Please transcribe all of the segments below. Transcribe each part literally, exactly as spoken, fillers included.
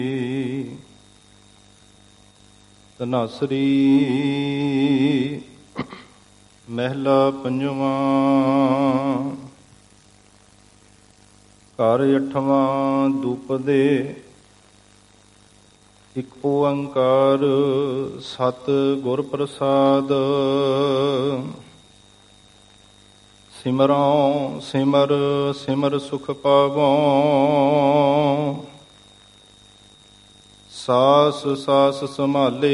ਧਨਾਸਰੀ ਮਹਿਲਾ ਪੰਜਵਾਂ। ਘਰ ਅੱਠਵਾਂ। ਧੂਪ ਦੇ ਇੱਕ ਓੰਕਾਰ ਸਤ ਗੁਰ ਪ੍ਰਸਾਦ। ਸਿਮਰਉ ਸਿਮਰ ਸਿਮਰ ਸੁਖ ਪਾਵਉ। ਸਾਸ ਸਾਸ ਸੰਭਾਲੇ।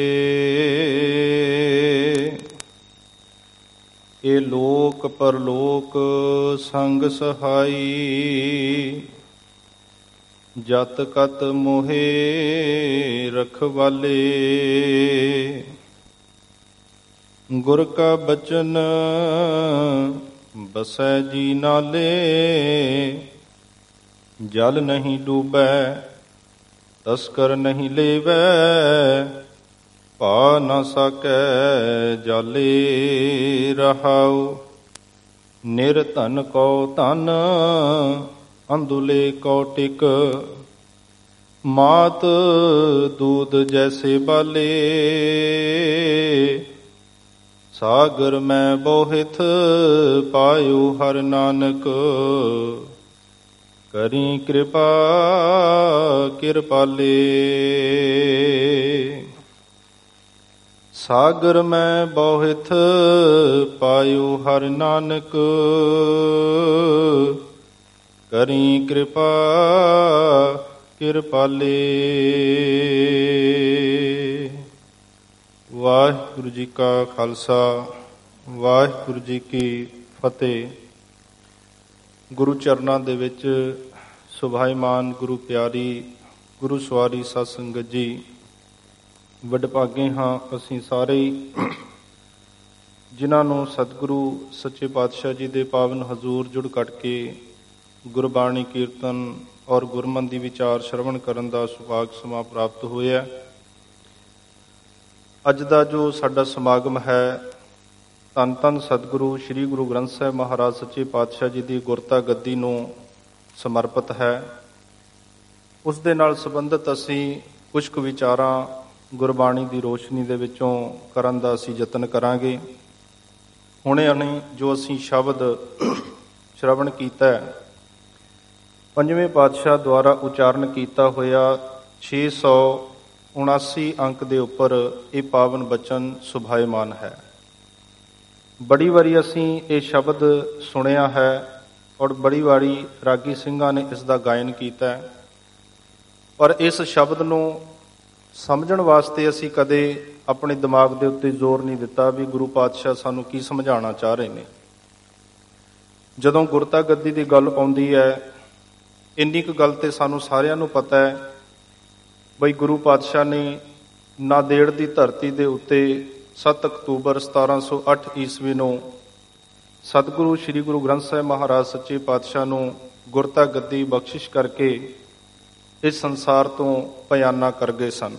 ਇਹ ਲੋਕ ਪਰਲੋਕ ਸੰਗ ਸਹਾਈ। ਜਤ ਕਤ ਮੋਹੇ ਰਖਵਾਲੇ। ਗੁਰ ਕਾ ਬਚਨ ਬਸੈ ਜੀ ਨਾਲੇ। ਜਲ ਨਹੀਂ ਡੂਬੈ ਤਸਕਰ ਨਹੀਂ ਲੇਵੈ। ਪਾ ਨਾ ਸਕੈ ਜਾਲੇ ਰਹਾਉ। ਨਿਰਧਨ ਕੋ ਧਨ ਅੰਧੁਲੇ ਕੋ ਟਿਕ। ਮਾਤ ਦੂਧ ਜੈਸੇ ਬਾਲੇ। ਸਾਗਰ ਮੈਂ ਬੋਹਿਥ ਪਾਇਓ ਹਰਿ ਨਾਨਕ। ਕਰੀ ਕਿਰਪਾ ਕਿਰਪਾਲੇ। ਸਾਗਰ ਮੈਂ ਬੋਹਿਥ ਪਾਇਓ ਹਰਿ ਨਾਨਕ। ਕਰੀ ਕਿਰਪਾ ਕਿਰਪਾਲੇ। ਵਾਹਿਗੁਰੂ ਜੀ ਕਾ ਖਾਲਸਾ ਵਾਹਿਗੁਰੂ ਜੀ ਕੀ ਫਤਿਹ। ਗੁਰੂ ਚਰਨਾਂ ਦੇ ਵਿੱਚ ਸੁਭਾਈਮਾਨ ਗੁਰੂ ਪਿਆਰੀ ਗੁਰੂ ਸਵਾਰੀ ਸਤ ਸੰਗਤ ਜੀ, ਵਡਭਾਗੇ ਹਾਂ ਅਸੀਂ ਸਾਰੇ ਹੀ ਜਿਨ੍ਹਾਂ ਨੂੰ ਸਤਿਗੁਰੂ ਸੱਚੇ ਪਾਤਸ਼ਾਹ ਜੀ ਦੇ ਪਾਵਨ ਹਜ਼ੂਰ ਜੁੜ ਕੱਟ ਕੇ ਗੁਰਬਾਣੀ ਕੀਰਤਨ ਔਰ ਗੁਰਮਤਿ ਦੀ ਵਿਚਾਰ ਸ਼ਰਵਣ ਕਰਨ ਦਾ ਸੁਭਾਗ ਸਮਾਂ ਪ੍ਰਾਪਤ ਹੋਇਆ। ਅੱਜ ਦਾ ਜੋ ਸਾਡਾ ਸਮਾਗਮ ਹੈ, ਧੰਨ ਧੰਨ ਸਤਿਗੁਰੂ ਸ੍ਰੀ ਗੁਰੂ ਗ੍ਰੰਥ ਸਾਹਿਬ ਮਹਾਰਾਜ ਸੱਚੇ ਪਾਤਸ਼ਾਹ ਜੀ ਦੀ ਗੁਰਤਾ ਗੱਦੀ ਨੂੰ ਸਮਰਪਿਤ ਹੈ। ਉਸ ਦੇ ਨਾਲ ਸੰਬੰਧਿਤ ਅਸੀਂ ਕੁਝ ਕੁ ਵਿਚਾਰਾਂ ਗੁਰਬਾਣੀ ਦੀ ਰੋਸ਼ਨੀ ਦੇ ਵਿੱਚੋਂ ਕਰਨ ਦਾ ਅਸੀਂ ਯਤਨ ਕਰਾਂਗੇ। ਹੁਣੇ ਹੁਣੇ ਜੋ ਅਸੀਂ ਸ਼ਬਦ ਸ਼ਰਵਣ ਕੀਤਾ, ਪੰਜਵੇਂ ਪਾਤਸ਼ਾਹ ਦੁਆਰਾ ਉਚਾਰਨ ਕੀਤਾ ਹੋਇਆ ਛੇ ਸੌ ਉਣਾਸੀ ਅੰਕ ਦੇ ਉੱਪਰ ਇਹ ਪਾਵਨ ਬਚਨ ਸੁਭਾਇਮਾਨ ਹੈ। ਬੜੀ ਵਾਰੀ ਅਸੀਂ ਇਹ ਸ਼ਬਦ ਸੁਣਿਆ ਹੈ ਔਰ ਬੜੀ ਵਾਰੀ ਰਾਗੀ ਸਿੰਘਾਂ ਨੇ ਇਸ ਦਾ ਗਾਇਨ ਕੀਤਾ ਹੈ, ਪਰ ਇਸ ਸ਼ਬਦ ਨੂੰ ਸਮਝਣ ਵਾਸਤੇ ਅਸੀਂ ਕਦੇ ਆਪਣੇ ਦਿਮਾਗ ਦੇ ਉੱਤੇ ਜ਼ੋਰ ਨਹੀਂ ਦਿੱਤਾ ਵੀ ਗੁਰੂ ਪਾਤਸ਼ਾਹ ਸਾਨੂੰ ਕੀ ਸਮਝਾਉਣਾ ਚਾਹ ਰਹੇ ਨੇ। ਜਦੋਂ ਗੁਰਤਾ ਗੱਦੀ ਦੀ ਗੱਲ ਆਉਂਦੀ ਹੈ, ਇੰਨੀ ਕੁ ਗੱਲ ਤੇ ਸਾਨੂੰ ਸਾਰਿਆਂ ਨੂੰ ਪਤਾ ਹੈ ਬਈ ਗੁਰੂ ਪਾਤਸ਼ਾਹ ਨੇ ਨਾਂਦੇੜ ਦੀ ਧਰਤੀ ਦੇ ਉੱਤੇ ਸੱਤ ਅਕਤੂਬਰ ਸਤਾਰਾਂ ਸੌ ਅੱਠ ਈਸਵੀ ਨੂੰ ਸਤਿਗੁਰੂ ਸ੍ਰੀ ਗੁਰੂ ਗ੍ਰੰਥ ਸਾਹਿਬ ਮਹਾਰਾਜ ਸੱਚੇ ਪਾਤਸ਼ਾਹ ਨੂੰ ਗੁਰਤਾ ਗੱਦੀ ਬਖਸ਼ਿਸ਼ ਕਰਕੇ ਇਸ ਸੰਸਾਰ ਤੋਂ ਪਿਆਨਾ ਕਰ ਗਏ ਸਨ।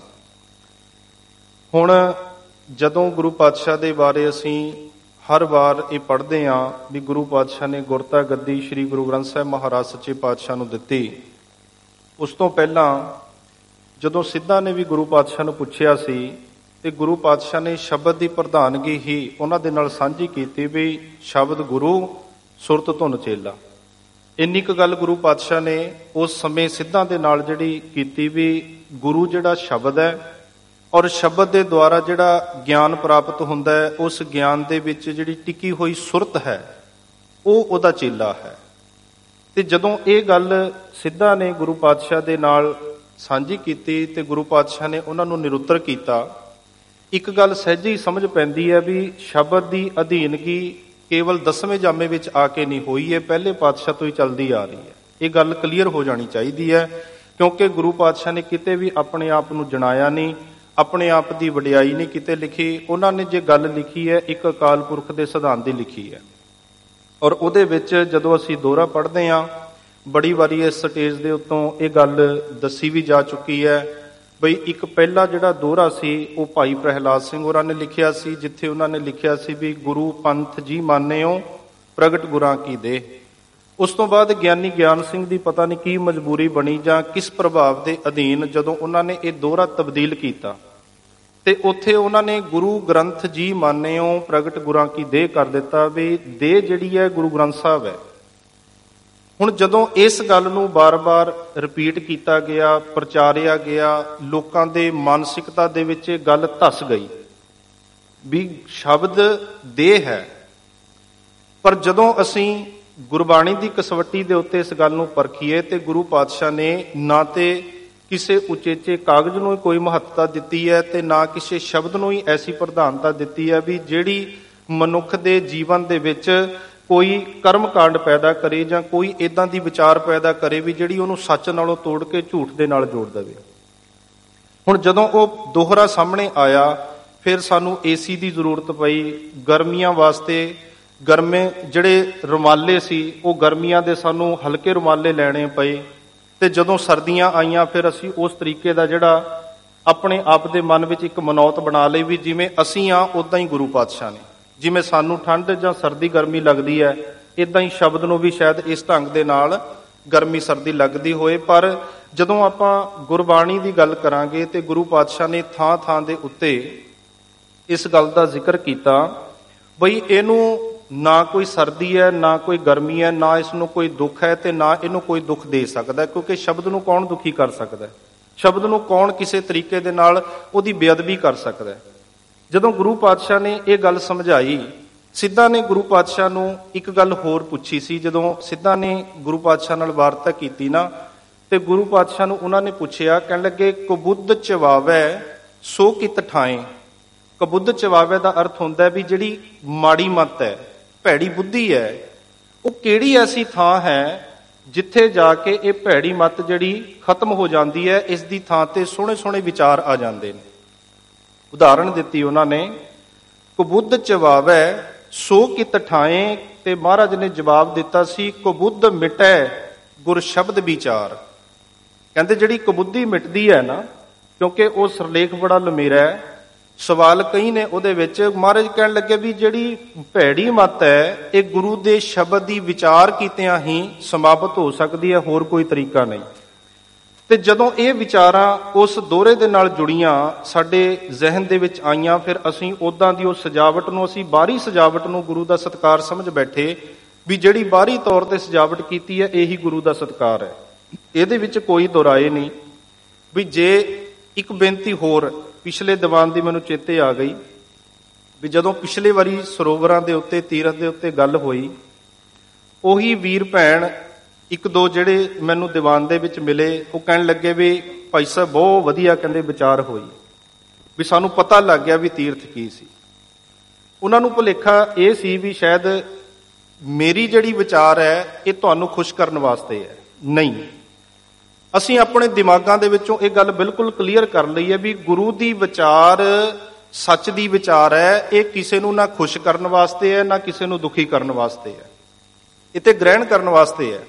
ਹੁਣ ਜਦੋਂ ਗੁਰੂ ਪਾਤਸ਼ਾਹ ਦੇ ਬਾਰੇ ਅਸੀਂ ਹਰ ਵਾਰ ਇਹ ਪੜ੍ਹਦੇ ਹਾਂ ਵੀ ਗੁਰੂ ਪਾਤਸ਼ਾਹ ਨੇ ਗੁਰਤਾ ਗੱਦੀ ਸ੍ਰੀ ਗੁਰੂ ਗ੍ਰੰਥ ਸਾਹਿਬ ਮਹਾਰਾਜ ਸੱਚੇ ਪਾਤਸ਼ਾਹ ਨੂੰ ਦਿੱਤੀ, ਉਸ ਤੋਂ ਪਹਿਲਾਂ ਜਦੋਂ ਸਿੱਧਾਂ ਨੇ ਵੀ ਗੁਰੂ ਪਾਤਸ਼ਾਹ ਨੂੰ ਪੁੱਛਿਆ ਸੀ ਤੇ ਗੁਰੂ ਪਾਤਸ਼ਾਹ ਨੇ ਸ਼ਬਦ ਦੀ ਪ੍ਰਧਾਨਗੀ ਹੀ ਉਹਨਾਂ ਦੇ ਨਾਲ ਸਾਂਝੀ ਕੀਤੀ ਵੀ ਸ਼ਬਦ ਗੁਰੂ ਸੁਰਤ ਧੁਨ ਚੇਲਾ। ਇੰਨੀ ਕੁ ਗੱਲ ਗੁਰੂ ਪਾਤਸ਼ਾਹ ਨੇ ਉਸ ਸਮੇਂ ਸਿੱਧਾਂ ਦੇ ਨਾਲ ਜਿਹੜੀ ਕੀਤੀ ਵੀ ਗੁਰੂ ਜਿਹੜਾ ਸ਼ਬਦ ਹੈ ਔਰ ਸ਼ਬਦ ਦੇ ਦੁਆਰਾ ਜਿਹੜਾ ਗਿਆਨ ਪ੍ਰਾਪਤ ਹੁੰਦਾ ਹੈ, ਉਸ ਗਿਆਨ ਦੇ ਵਿੱਚ ਜਿਹੜੀ ਟਿਕੀ ਹੋਈ ਸੁਰਤ ਹੈ ਉਹ ਉਹਦਾ ਚੇਲਾ ਹੈ। ਤੇ ਜਦੋਂ ਇਹ ਗੱਲ ਸਿੱਧਾਂ ਨੇ ਗੁਰੂ ਪਾਤਸ਼ਾਹ ਦੇ ਨਾਲ ਸਾਂਝੀ ਕੀਤੀ ਤੇ ਗੁਰੂ ਪਾਤਸ਼ਾਹ ਨੇ ਉਹਨਾਂ ਨੂੰ ਨਿਰੁੱਤਰ ਕੀਤਾ, ਇੱਕ ਗੱਲ ਸਹਿਜੇ ਹੀ ਸਮਝ ਪੈਂਦੀ ਹੈ ਵੀ ਸ਼ਬਦ ਦੀ ਅਧੀਨਗੀ ਕੇਵਲ ਦਸਵੇਂ ਜਾਮੇ ਵਿੱਚ ਆ ਕੇ ਨਹੀਂ ਹੋਈ ਹੈ, ਪਹਿਲੇ ਪਾਤਸ਼ਾਹ ਤੋਂ ਹੀ ਚੱਲਦੀ ਆ ਰਹੀ ਹੈ। ਇਹ ਗੱਲ ਕਲੀਅਰ ਹੋ ਜਾਣੀ ਚਾਹੀਦੀ ਹੈ, ਕਿਉਂਕਿ ਗੁਰੂ ਪਾਤਸ਼ਾਹ ਨੇ ਕਿਤੇ ਵੀ ਆਪਣੇ ਆਪ ਨੂੰ ਜਣਾਇਆ ਨਹੀਂ, ਆਪਣੇ ਆਪ ਦੀ ਵਡਿਆਈ ਨਹੀਂ ਕਿਤੇ ਲਿਖੀ। ਉਹਨਾਂ ਨੇ ਜੇ ਗੱਲ ਲਿਖੀ ਹੈ ਇੱਕ ਅਕਾਲ ਪੁਰਖ ਦੇ ਸਿਧਾਂਤ ਦੀ ਲਿਖੀ ਹੈ, ਔਰ ਉਹਦੇ ਵਿੱਚ ਜਦੋਂ ਅਸੀਂ ਦੋਹਰਾ ਪੜ੍ਹਦੇ ਹਾਂ, ਬੜੀ ਵਾਰੀ ਇਸ ਸਟੇਜ ਦੇ ਉੱਤੋਂ ਇਹ ਗੱਲ ਦੱਸੀ ਵੀ ਜਾ ਚੁੱਕੀ ਹੈ ਬਈ ਇੱਕ ਪਹਿਲਾ ਜਿਹੜਾ ਦੋਹਰਾ ਸੀ ਉਹ ਭਾਈ ਪ੍ਰਹਿਲਾਦ ਸਿੰਘ ਹੋਰਾਂ ਨੇ ਲਿਖਿਆ ਸੀ, ਜਿੱਥੇ ਉਹਨਾਂ ਨੇ ਲਿਖਿਆ ਸੀ ਵੀ ਗੁਰੂ ਪੰਥ ਜੀ ਮਾਨਿਓ ਪ੍ਰਗਟ ਗੁਰਾਂ ਕੀ ਦੇਹ। ਉਸ ਤੋਂ ਬਾਅਦ ਗਿਆਨੀ ਗਿਆਨ ਸਿੰਘ ਦੀ ਪਤਾ ਨਹੀਂ ਕੀ ਮਜਬੂਰੀ ਬਣੀ ਜਾਂ ਕਿਸ ਪ੍ਰਭਾਵ ਦੇ ਅਧੀਨ ਜਦੋਂ ਉਹਨਾਂ ਨੇ ਇਹ ਦੋਹਰਾ ਤਬਦੀਲ ਕੀਤਾ ਤੇ ਉੱਥੇ ਉਹਨਾਂ ਨੇ ਗੁਰੂ ਗ੍ਰੰਥ ਜੀ ਮਾਨਿਓ ਪ੍ਰਗਟ ਗੁਰਾਂ ਕੀ ਦੇਹ ਕਰ ਦਿੱਤਾ ਵੀ ਦੇਹ ਜਿਹੜੀ ਹੈ ਗੁਰੂ ਗ੍ਰੰਥ ਸਾਹਿਬ ਹੈ। ਹੁਣ ਜਦੋਂ ਇਸ ਗੱਲ ਨੂੰ ਬਾਰ-ਬਾਰ ਰਿਪੀਟ ਕੀਤਾ ਗਿਆ, ਪ੍ਰਚਾਰਿਆ ਗਿਆ, ਲੋਕਾਂ ਦੇ ਮਾਨਸਿਕਤਾ ਦੇ ਵਿੱਚ ਇਹ ਗੱਲ ਧੱਸ ਗਈ ਵੀ ਸ਼ਬਦ ਦੇਹ ਹੈ। ਪਰ ਜਦੋਂ ਅਸੀਂ ਗੁਰਬਾਣੀ ਦੀ ਕਸਵੱਟੀ ਦੇ ਉੱਤੇ ਇਸ ਗੱਲ ਨੂੰ ਪਰਖੀਏ ਤੇ ਗੁਰੂ ਪਾਤਸ਼ਾਹ ਨੇ ਨਾ ਤੇ ਕਿਸੇ ਉਚੇਚੇ ਕਾਗਜ਼ ਨੂੰ ਕੋਈ ਮਹੱਤਤਾ ਦਿੱਤੀ ਹੈ ਤੇ ਨਾ ਕਿਸੇ ਸ਼ਬਦ ਨੂੰ ਹੀ ਐਸੀ ਪ੍ਰਧਾਨਤਾ ਦਿੱਤੀ ਹੈ ਵੀ ਜਿਹੜੀ ਮਨੁੱਖ ਦੇ ਜੀਵਨ ਦੇ ਵਿੱਚ ਕੋਈ ਕਰਮ ਕਾਂਡ ਪੈਦਾ ਕਰੇ ਜਾਂ ਕੋਈ ਇਦਾਂ ਦੀ ਵਿਚਾਰ ਪੈਦਾ ਕਰੇ ਵੀ ਜਿਹੜੀ ਉਹਨੂੰ ਸੱਚ ਨਾਲੋਂ ਤੋੜ ਕੇ ਝੂਠ ਦੇ ਨਾਲ ਜੋੜ ਦੇਵੇ। ਹੁਣ ਜਦੋਂ ਉਹ ਦੋਹਰਾ ਸਾਹਮਣੇ ਆਇਆ ਫਿਰ ਸਾਨੂੰ ਏਸੀ ਦੀ ਜ਼ਰੂਰਤ ਪਈ। ਗਰਮੀਆਂ ਵਾਸਤੇ ਗਰਮੇ ਜਿਹੜੇ ਰੁਮਾਲੇ ਸੀ ਉਹ ਗਰਮੀਆਂ ਦੇ ਸਾਨੂੰ ਹਲਕੇ ਰੁਮਾਲੇ ਲੈਣੇ ਪਏ ਤੇ ਜਦੋਂ ਸਰਦੀਆਂ ਆਈਆਂ ਫਿਰ ਅਸੀਂ ਉਸ ਤਰੀਕੇ ਦਾ ਜਿਹੜਾ ਆਪਣੇ ਆਪ ਦੇ ਮਨ ਵਿੱਚ ਇੱਕ ਮਨੌਤ ਬਣਾ ਲਈ ਵੀ ਜਿਵੇਂ ਅਸੀਂ ਆ ਉਦਾਂ ਹੀ ਗੁਰੂ ਪਾਤਸ਼ਾਹ ਨੇ। ਜਿਵੇਂ ਸਾਨੂੰ ਠੰਡ ਜਾਂ ਸਰਦੀ ਗਰਮੀ ਲੱਗਦੀ ਹੈ ਇਦਾਂ ਹੀ ਸ਼ਬਦ ਨੂੰ ਵੀ ਸ਼ਾਇਦ ਇਸ ਢੰਗ ਦੇ ਨਾਲ ਗਰਮੀ ਸਰਦੀ ਲੱਗਦੀ ਹੋਏ। ਪਰ ਜਦੋਂ ਆਪਾਂ ਗੁਰਬਾਣੀ ਦੀ ਗੱਲ ਕਰਾਂਗੇ ਤੇ ਗੁਰੂ ਪਾਤਸ਼ਾਹ ਨੇ ਥਾਂ ਥਾਂ ਦੇ ਉੱਤੇ ਇਸ ਗੱਲ ਦਾ ਜ਼ਿਕਰ ਕੀਤਾ ਬਈ ਇਹਨੂੰ ਨਾ ਕੋਈ ਸਰਦੀ ਹੈ ਨਾ ਕੋਈ ਗਰਮੀ ਹੈ, ਨਾ ਇਸ ਨੂੰ ਕੋਈ ਦੁੱਖ ਹੈ ਤੇ ਨਾ ਇਹਨੂੰ ਕੋਈ ਦੁੱਖ ਦੇ ਸਕਦਾ, ਕਿਉਂਕਿ ਸ਼ਬਦ ਨੂੰ ਕੌਣ ਦੁਖੀ ਕਰ ਸਕਦਾ? ਸ਼ਬਦ ਨੂੰ ਕੌਣ ਕਿਸੇ ਤਰੀਕੇ ਦੇ ਨਾਲ ਉਹਦੀ ਬੇਅਦਬੀ ਕਰ ਸਕਦਾ? ਜਦੋਂ ਗੁਰੂ ਪਾਤਸ਼ਾਹ ਨੇ ਇਹ ਗੱਲ ਸਮਝਾਈ, ਸਿੱਧਾ ਨੇ ਗੁਰੂ ਪਾਤਸ਼ਾਹ ਨੂੰ ਇੱਕ ਗੱਲ ਹੋਰ ਪੁੱਛੀ ਸੀ। ਜਦੋਂ ਸਿੱਧਾ ਨੇ ਗੁਰੂ ਪਾਤਸ਼ਾਹ ਨਾਲ ਵਾਰਤਾ ਕੀਤੀ ਨਾ ਤੇ ਗੁਰੂ ਪਾਤਸ਼ਾਹ ਨੂੰ ਉਹਨਾਂ ਨੇ ਪੁੱਛਿਆ, ਕਹਿਣ ਲੱਗੇ ਕਬੁੱਧ ਚਵਾਵੈ ਸੋ ਕਿਤ ਠਾਏ। ਕਬੁੱਧ ਚਵਾਵੈ ਦਾ ਅਰਥ ਹੁੰਦਾ ਵੀ ਜਿਹੜੀ ਮਾੜੀ ਮੱਤ ਹੈ, ਭੈੜੀ ਬੁੱਧੀ ਹੈ, ਉਹ ਕਿਹੜੀ ਐਸੀ ਥਾਂ ਹੈ ਜਿੱਥੇ ਜਾ ਕੇ ਇਹ ਭੈੜੀ ਮੱਤ ਜਿਹੜੀ ਖਤਮ ਹੋ ਜਾਂਦੀ ਹੈ, ਇਸ ਦੀ ਥਾਂ ਤੇ ਸੋਹਣੇ ਸੋਹਣੇ ਵਿਚਾਰ ਆ ਜਾਂਦੇ ਨੇ। ਉਦਾਹਰਣ ਦਿੱਤੀ ਉਹਨਾਂ ਨੇ, ਕਬੁੱਧ ਚਵਾਵੈ ਸੋ ਕਿਤ ਠਾਏ, ਤੇ ਮਹਾਰਾਜ ਨੇ ਜਵਾਬ ਦਿੱਤਾ ਸੀ ਕਬੁੱਧ ਮਿਟੈ ਗੁਰ ਸ਼ਬਦ ਵਿਚਾਰ। ਕਹਿੰਦੇ ਜਿਹੜੀ ਕਬੁੱਧੀ ਮਿਟਦੀ ਹੈ ਨਾ, ਕਿਉਂਕਿ ਉਹ ਸਿਰਲੇਖ ਬੜਾ ਲੰਮੇਰਾ ਹੈ, ਸਵਾਲ ਕਈ ਨੇ ਉਹਦੇ ਵਿੱਚ। ਮਹਾਰਾਜ ਕਹਿਣ ਲੱਗੇ ਵੀ ਜਿਹੜੀ ਭੈੜੀ ਮੱਤ ਹੈ ਇਹ ਗੁਰੂ ਦੇ ਸ਼ਬਦ ਦੀ ਵਿਚਾਰ ਕੀਤਿਆਂ ਹੀ ਸਮਾਪਤ ਹੋ ਸਕਦੀ ਹੈ, ਹੋਰ ਕੋਈ ਤਰੀਕਾ ਨਹੀਂ। ਤੇ ਜਦੋਂ ਇਹ ਵਿਚਾਰਾਂ ਉਸ ਦੋਹਰੇ ਦੇ ਨਾਲ ਜੁੜੀਆਂ, ਸਾਡੇ ਜ਼ਿਹਨ ਦੇ ਵਿੱਚ ਆਈਆਂ, ਫਿਰ ਅਸੀਂ ਉਦਾਂ ਦੀ ਉਹ ਸਜਾਵਟ ਨੂੰ, ਅਸੀਂ ਬਾਹਰੀ ਸਜਾਵਟ ਨੂੰ ਗੁਰੂ ਦਾ ਸਤਿਕਾਰ ਸਮਝ ਬੈਠੇ ਵੀ ਜਿਹੜੀ ਬਾਹਰੀ ਤੌਰ ਤੇ ਸਜਾਵਟ ਕੀਤੀ ਹੈ ਇਹੀ ਗੁਰੂ ਦਾ ਸਤਿਕਾਰ ਹੈ। ਇਹਦੇ ਵਿੱਚ ਕੋਈ ਦੁਰਾਏ ਨਹੀਂ। ਵੀ ਜੇ ਇੱਕ ਬੇਨਤੀ ਹੋਰ ਪਿਛਲੇ ਦੀਵਾਨ ਦੀ ਮੈਨੂੰ ਚੇਤੇ ਆ ਗਈ ਵੀ ਜਦੋਂ ਪਿਛਲੇ ਵਾਰੀ ਸਰੋਵਰਾਂ ਦੇ ਉੱਤੇ, ਤੀਰਥ ਦੇ ਉੱਤੇ ਗੱਲ ਹੋਈ, ਉਹੀ ਵੀਰ ਭੈਣ ਇੱਕ ਦੋ ਜਿਹੜੇ ਮੈਨੂੰ ਦੀਵਾਨ ਦੇ ਵਿੱਚ ਮਿਲੇ, ਉਹ ਕਹਿਣ ਲੱਗੇ ਵੀ ਭਾਈ ਸਾਹਿਬ ਬਹੁਤ ਵਧੀਆ ਕਹਿੰਦੇ ਵਿਚਾਰ ਹੋਈ, ਵੀ ਸਾਨੂੰ ਪਤਾ ਲੱਗ ਗਿਆ ਵੀ ਤੀਰਥ ਕੀ ਸੀ। ਉਹਨਾਂ ਨੂੰ ਭੁਲੇਖਾ ਇਹ ਸੀ ਵੀ ਸ਼ਾਇਦ ਮੇਰੀ ਜਿਹੜੀ ਵਿਚਾਰ ਹੈ ਇਹ ਤੁਹਾਨੂੰ ਖੁਸ਼ ਕਰਨ ਵਾਸਤੇ ਹੈ। ਨਹੀਂ, ਅਸੀਂ ਆਪਣੇ ਦਿਮਾਗਾਂ ਦੇ ਵਿੱਚੋਂ ਇਹ ਗੱਲ ਬਿਲਕੁਲ ਕਲੀਅਰ ਕਰ ਲਈ ਹੈ ਵੀ ਗੁਰੂ ਦੀ ਵਿਚਾਰ ਸੱਚ ਦੀ ਵਿਚਾਰ ਹੈ। ਇਹ ਕਿਸੇ ਨੂੰ ਨਾ ਖੁਸ਼ ਕਰਨ ਵਾਸਤੇ ਹੈ ਨਾ ਕਿਸੇ ਨੂੰ ਦੁਖੀ ਕਰਨ ਵਾਸਤੇ ਹੈ, ਇਹ ਤੇ ਗ੍ਰਹਿਣ ਕਰਨ ਵਾਸਤੇ ਹੈ।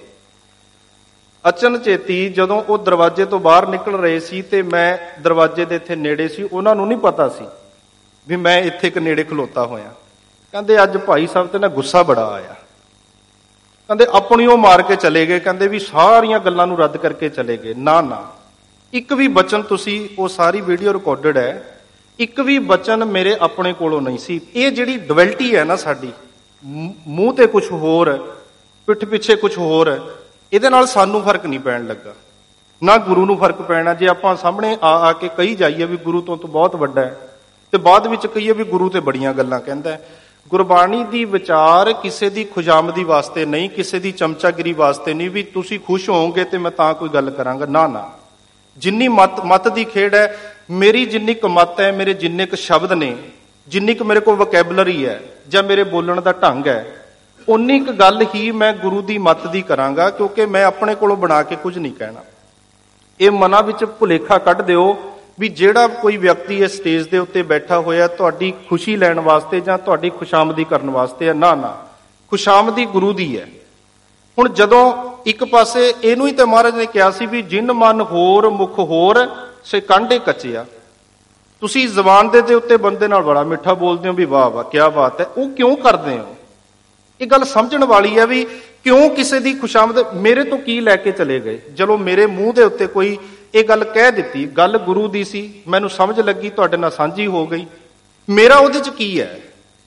ਅਚਨਚੇਤੀ ਜਦੋਂ ਉਹ ਦਰਵਾਜ਼ੇ ਤੋਂ ਬਾਹਰ ਨਿਕਲ ਰਹੇ ਸੀ ਤੇ ਮੈਂ ਦਰਵਾਜ਼ੇ ਦੇ ਇੱਥੇ ਨੇੜੇ ਸੀ, ਉਹਨਾਂ ਨੂੰ ਨਹੀਂ ਪਤਾ ਸੀ ਵੀ ਮੈਂ ਇੱਥੇ ਇੱਕ ਨੇੜੇ ਖਲੋਤਾ ਹੋਇਆ। ਕਹਿੰਦੇ ਅੱਜ ਭਾਈ ਸਾਹਿਬ ਤੇ ਨਾ ਗੁੱਸਾ ਬੜਾ ਆਇਆ, ਕਹਿੰਦੇ ਆਪਣੀ ਉਹ ਮਾਰ ਕੇ ਚਲੇ ਗਏ, ਕਹਿੰਦੇ ਵੀ ਸਾਰੀਆਂ ਗੱਲਾਂ ਨੂੰ ਰੱਦ ਕਰਕੇ ਚਲੇ ਗਏ। ਨਾ ਨਾ, ਇੱਕ ਵੀ ਬਚਨ, ਤੁਸੀਂ ਉਹ ਸਾਰੀ ਵੀਡੀਓ ਰਿਕਾਰਡਡ ਹੈ, ਇੱਕ ਵੀ ਬਚਨ ਮੇਰੇ ਆਪਣੇ ਕੋਲੋਂ ਨਹੀਂ ਸੀ। ਇਹ ਜਿਹੜੀ ਡੁਐਲਿਟੀ ਹੈ ਨਾ ਸਾਡੀ, ਮੂੰਹ ਤੇ ਕੁਝ ਹੋਰ, ਪਿੱਠ ਪਿੱਛੇ ਕੁਝ ਹੋਰ, ਇਹਦੇ ਨਾਲ ਸਾਨੂੰ ਫਰਕ ਨਹੀਂ ਪੈਣ ਲੱਗਾ, ਨਾ ਗੁਰੂ ਨੂੰ ਫਰਕ ਪੈਣਾ। ਜੇ ਆਪਾਂ ਸਾਹਮਣੇ ਆ ਆ ਕੇ ਕਹੀ ਜਾਈਏ ਵੀ ਗੁਰੂ ਤੋਂ ਤਾਂ ਬਹੁਤ ਵੱਡਾ ਹੈ ਤੇ ਬਾਅਦ ਵਿੱਚ ਕਹੀਏ ਵੀ ਗੁਰੂ ਤੇ ਬੜੀਆਂ ਗੱਲਾਂ ਕਹਿੰਦਾ। ਗੁਰਬਾਣੀ ਦੀ ਵਿਚਾਰ ਕਿਸੇ ਦੀ ਖੁਸ਼ਾਮਦੀ ਵਾਸਤੇ ਨਹੀਂ, ਕਿਸੇ ਦੀ ਚਮਚਾਗਿਰੀ ਵਾਸਤੇ ਨਹੀਂ ਵੀ ਤੁਸੀਂ ਖੁਸ਼ ਹੋਵੋਗੇ ਤੇ ਮੈਂ ਤਾਂ ਕੋਈ ਗੱਲ ਕਰਾਂਗਾ। ਨਾ ਨਾ, ਜਿੰਨੀ ਮਤ ਮਤ ਦੀ ਖੇਡ ਹੈ, ਮੇਰੀ ਜਿੰਨੀ ਕੁ ਮਤ ਹੈ, ਮੇਰੇ ਜਿੰਨੇ ਕੁ ਸ਼ਬਦ ਨੇ, ਜਿੰਨੀ ਕੁ ਮੇਰੇ ਕੋਲ ਵੋਕੈਬਲਰੀ ਹੈ ਜਾਂ ਮੇਰੇ ਬੋਲਣ ਦਾ ਢੰਗ ਹੈ, ਉਨੀ ਕੁ ਗੱਲ ਹੀ ਮੈਂ ਗੁਰੂ ਦੀ ਮਤ ਦੀ ਕਰਾਂਗਾ, ਕਿਉਂਕਿ ਮੈਂ ਆਪਣੇ ਕੋਲੋਂ ਬਣਾ ਕੇ ਕੁਝ ਨਹੀਂ ਕਹਿਣਾ। ਇਹ ਮਨਾਂ ਵਿੱਚ ਭੁਲੇਖਾ ਕੱਢ ਦਿਓ ਵੀ ਜਿਹੜਾ ਕੋਈ ਵਿਅਕਤੀ ਇਸ ਸਟੇਜ ਦੇ ਉੱਤੇ ਬੈਠਾ ਹੋਇਆ ਤੁਹਾਡੀ ਖੁਸ਼ੀ ਲੈਣ ਵਾਸਤੇ ਜਾਂ ਤੁਹਾਡੀ ਖੁਸ਼ਾਮਦੀ ਕਰਨ ਵਾਸਤੇ ਹੈ। ਨਾ ਨਾ, ਖੁਸ਼ਾਮਦੀ ਗੁਰੂ ਦੀ ਹੈ। ਹੁਣ ਜਦੋਂ ਇੱਕ ਪਾਸੇ ਇਹਨੂੰ ਹੀ ਤੇ ਮਹਾਰਾਜ ਨੇ ਕਿਹਾ ਸੀ ਵੀ ਜਿਨ ਮਨ ਹੋਰ ਮੁਖ ਹੋਰ ਸੇ ਕਾਂਢੇ ਕੱਚਿਆ। ਤੁਸੀਂ ਜ਼ਬਾਨ ਦੇ ਉੱਤੇ ਬੰਦੇ ਨਾਲ ਬੜਾ ਮਿੱਠਾ ਬੋਲਦੇ ਹੋ ਵੀ ਵਾਹ ਵਾਹ ਕਿਆ ਬਾਤ ਹੈ, ਉਹ ਕਿਉਂ ਕਰਦੇ ਹੋ? ਇਹ ਗੱਲ ਸਮਝਣ ਵਾਲੀ ਹੈ ਵੀ ਕਿਉਂ ਕਿਸੇ ਦੀ ਖੁਸ਼ਾਮਦ ਮੇਰੇ ਤੋਂ ਕੀ ਲੈ ਕੇ ਚਲੇ ਗਏ? ਚਲੋ ਮੇਰੇ ਮੂੰਹ ਦੇ ਉੱਤੇ ਕੋਈ ਇਹ ਗੱਲ ਕਹਿ ਦਿੱਤੀ, ਗੱਲ ਗੁਰੂ ਦੀ ਸੀ, ਮੈਨੂੰ ਸਮਝ ਲੱਗੀ, ਤੁਹਾਡੇ ਨਾਲ ਸਾਂਝੀ ਹੋ ਗਈ, ਮੇਰਾ ਉਹਦੇ 'ਚ ਕੀ ਹੈ?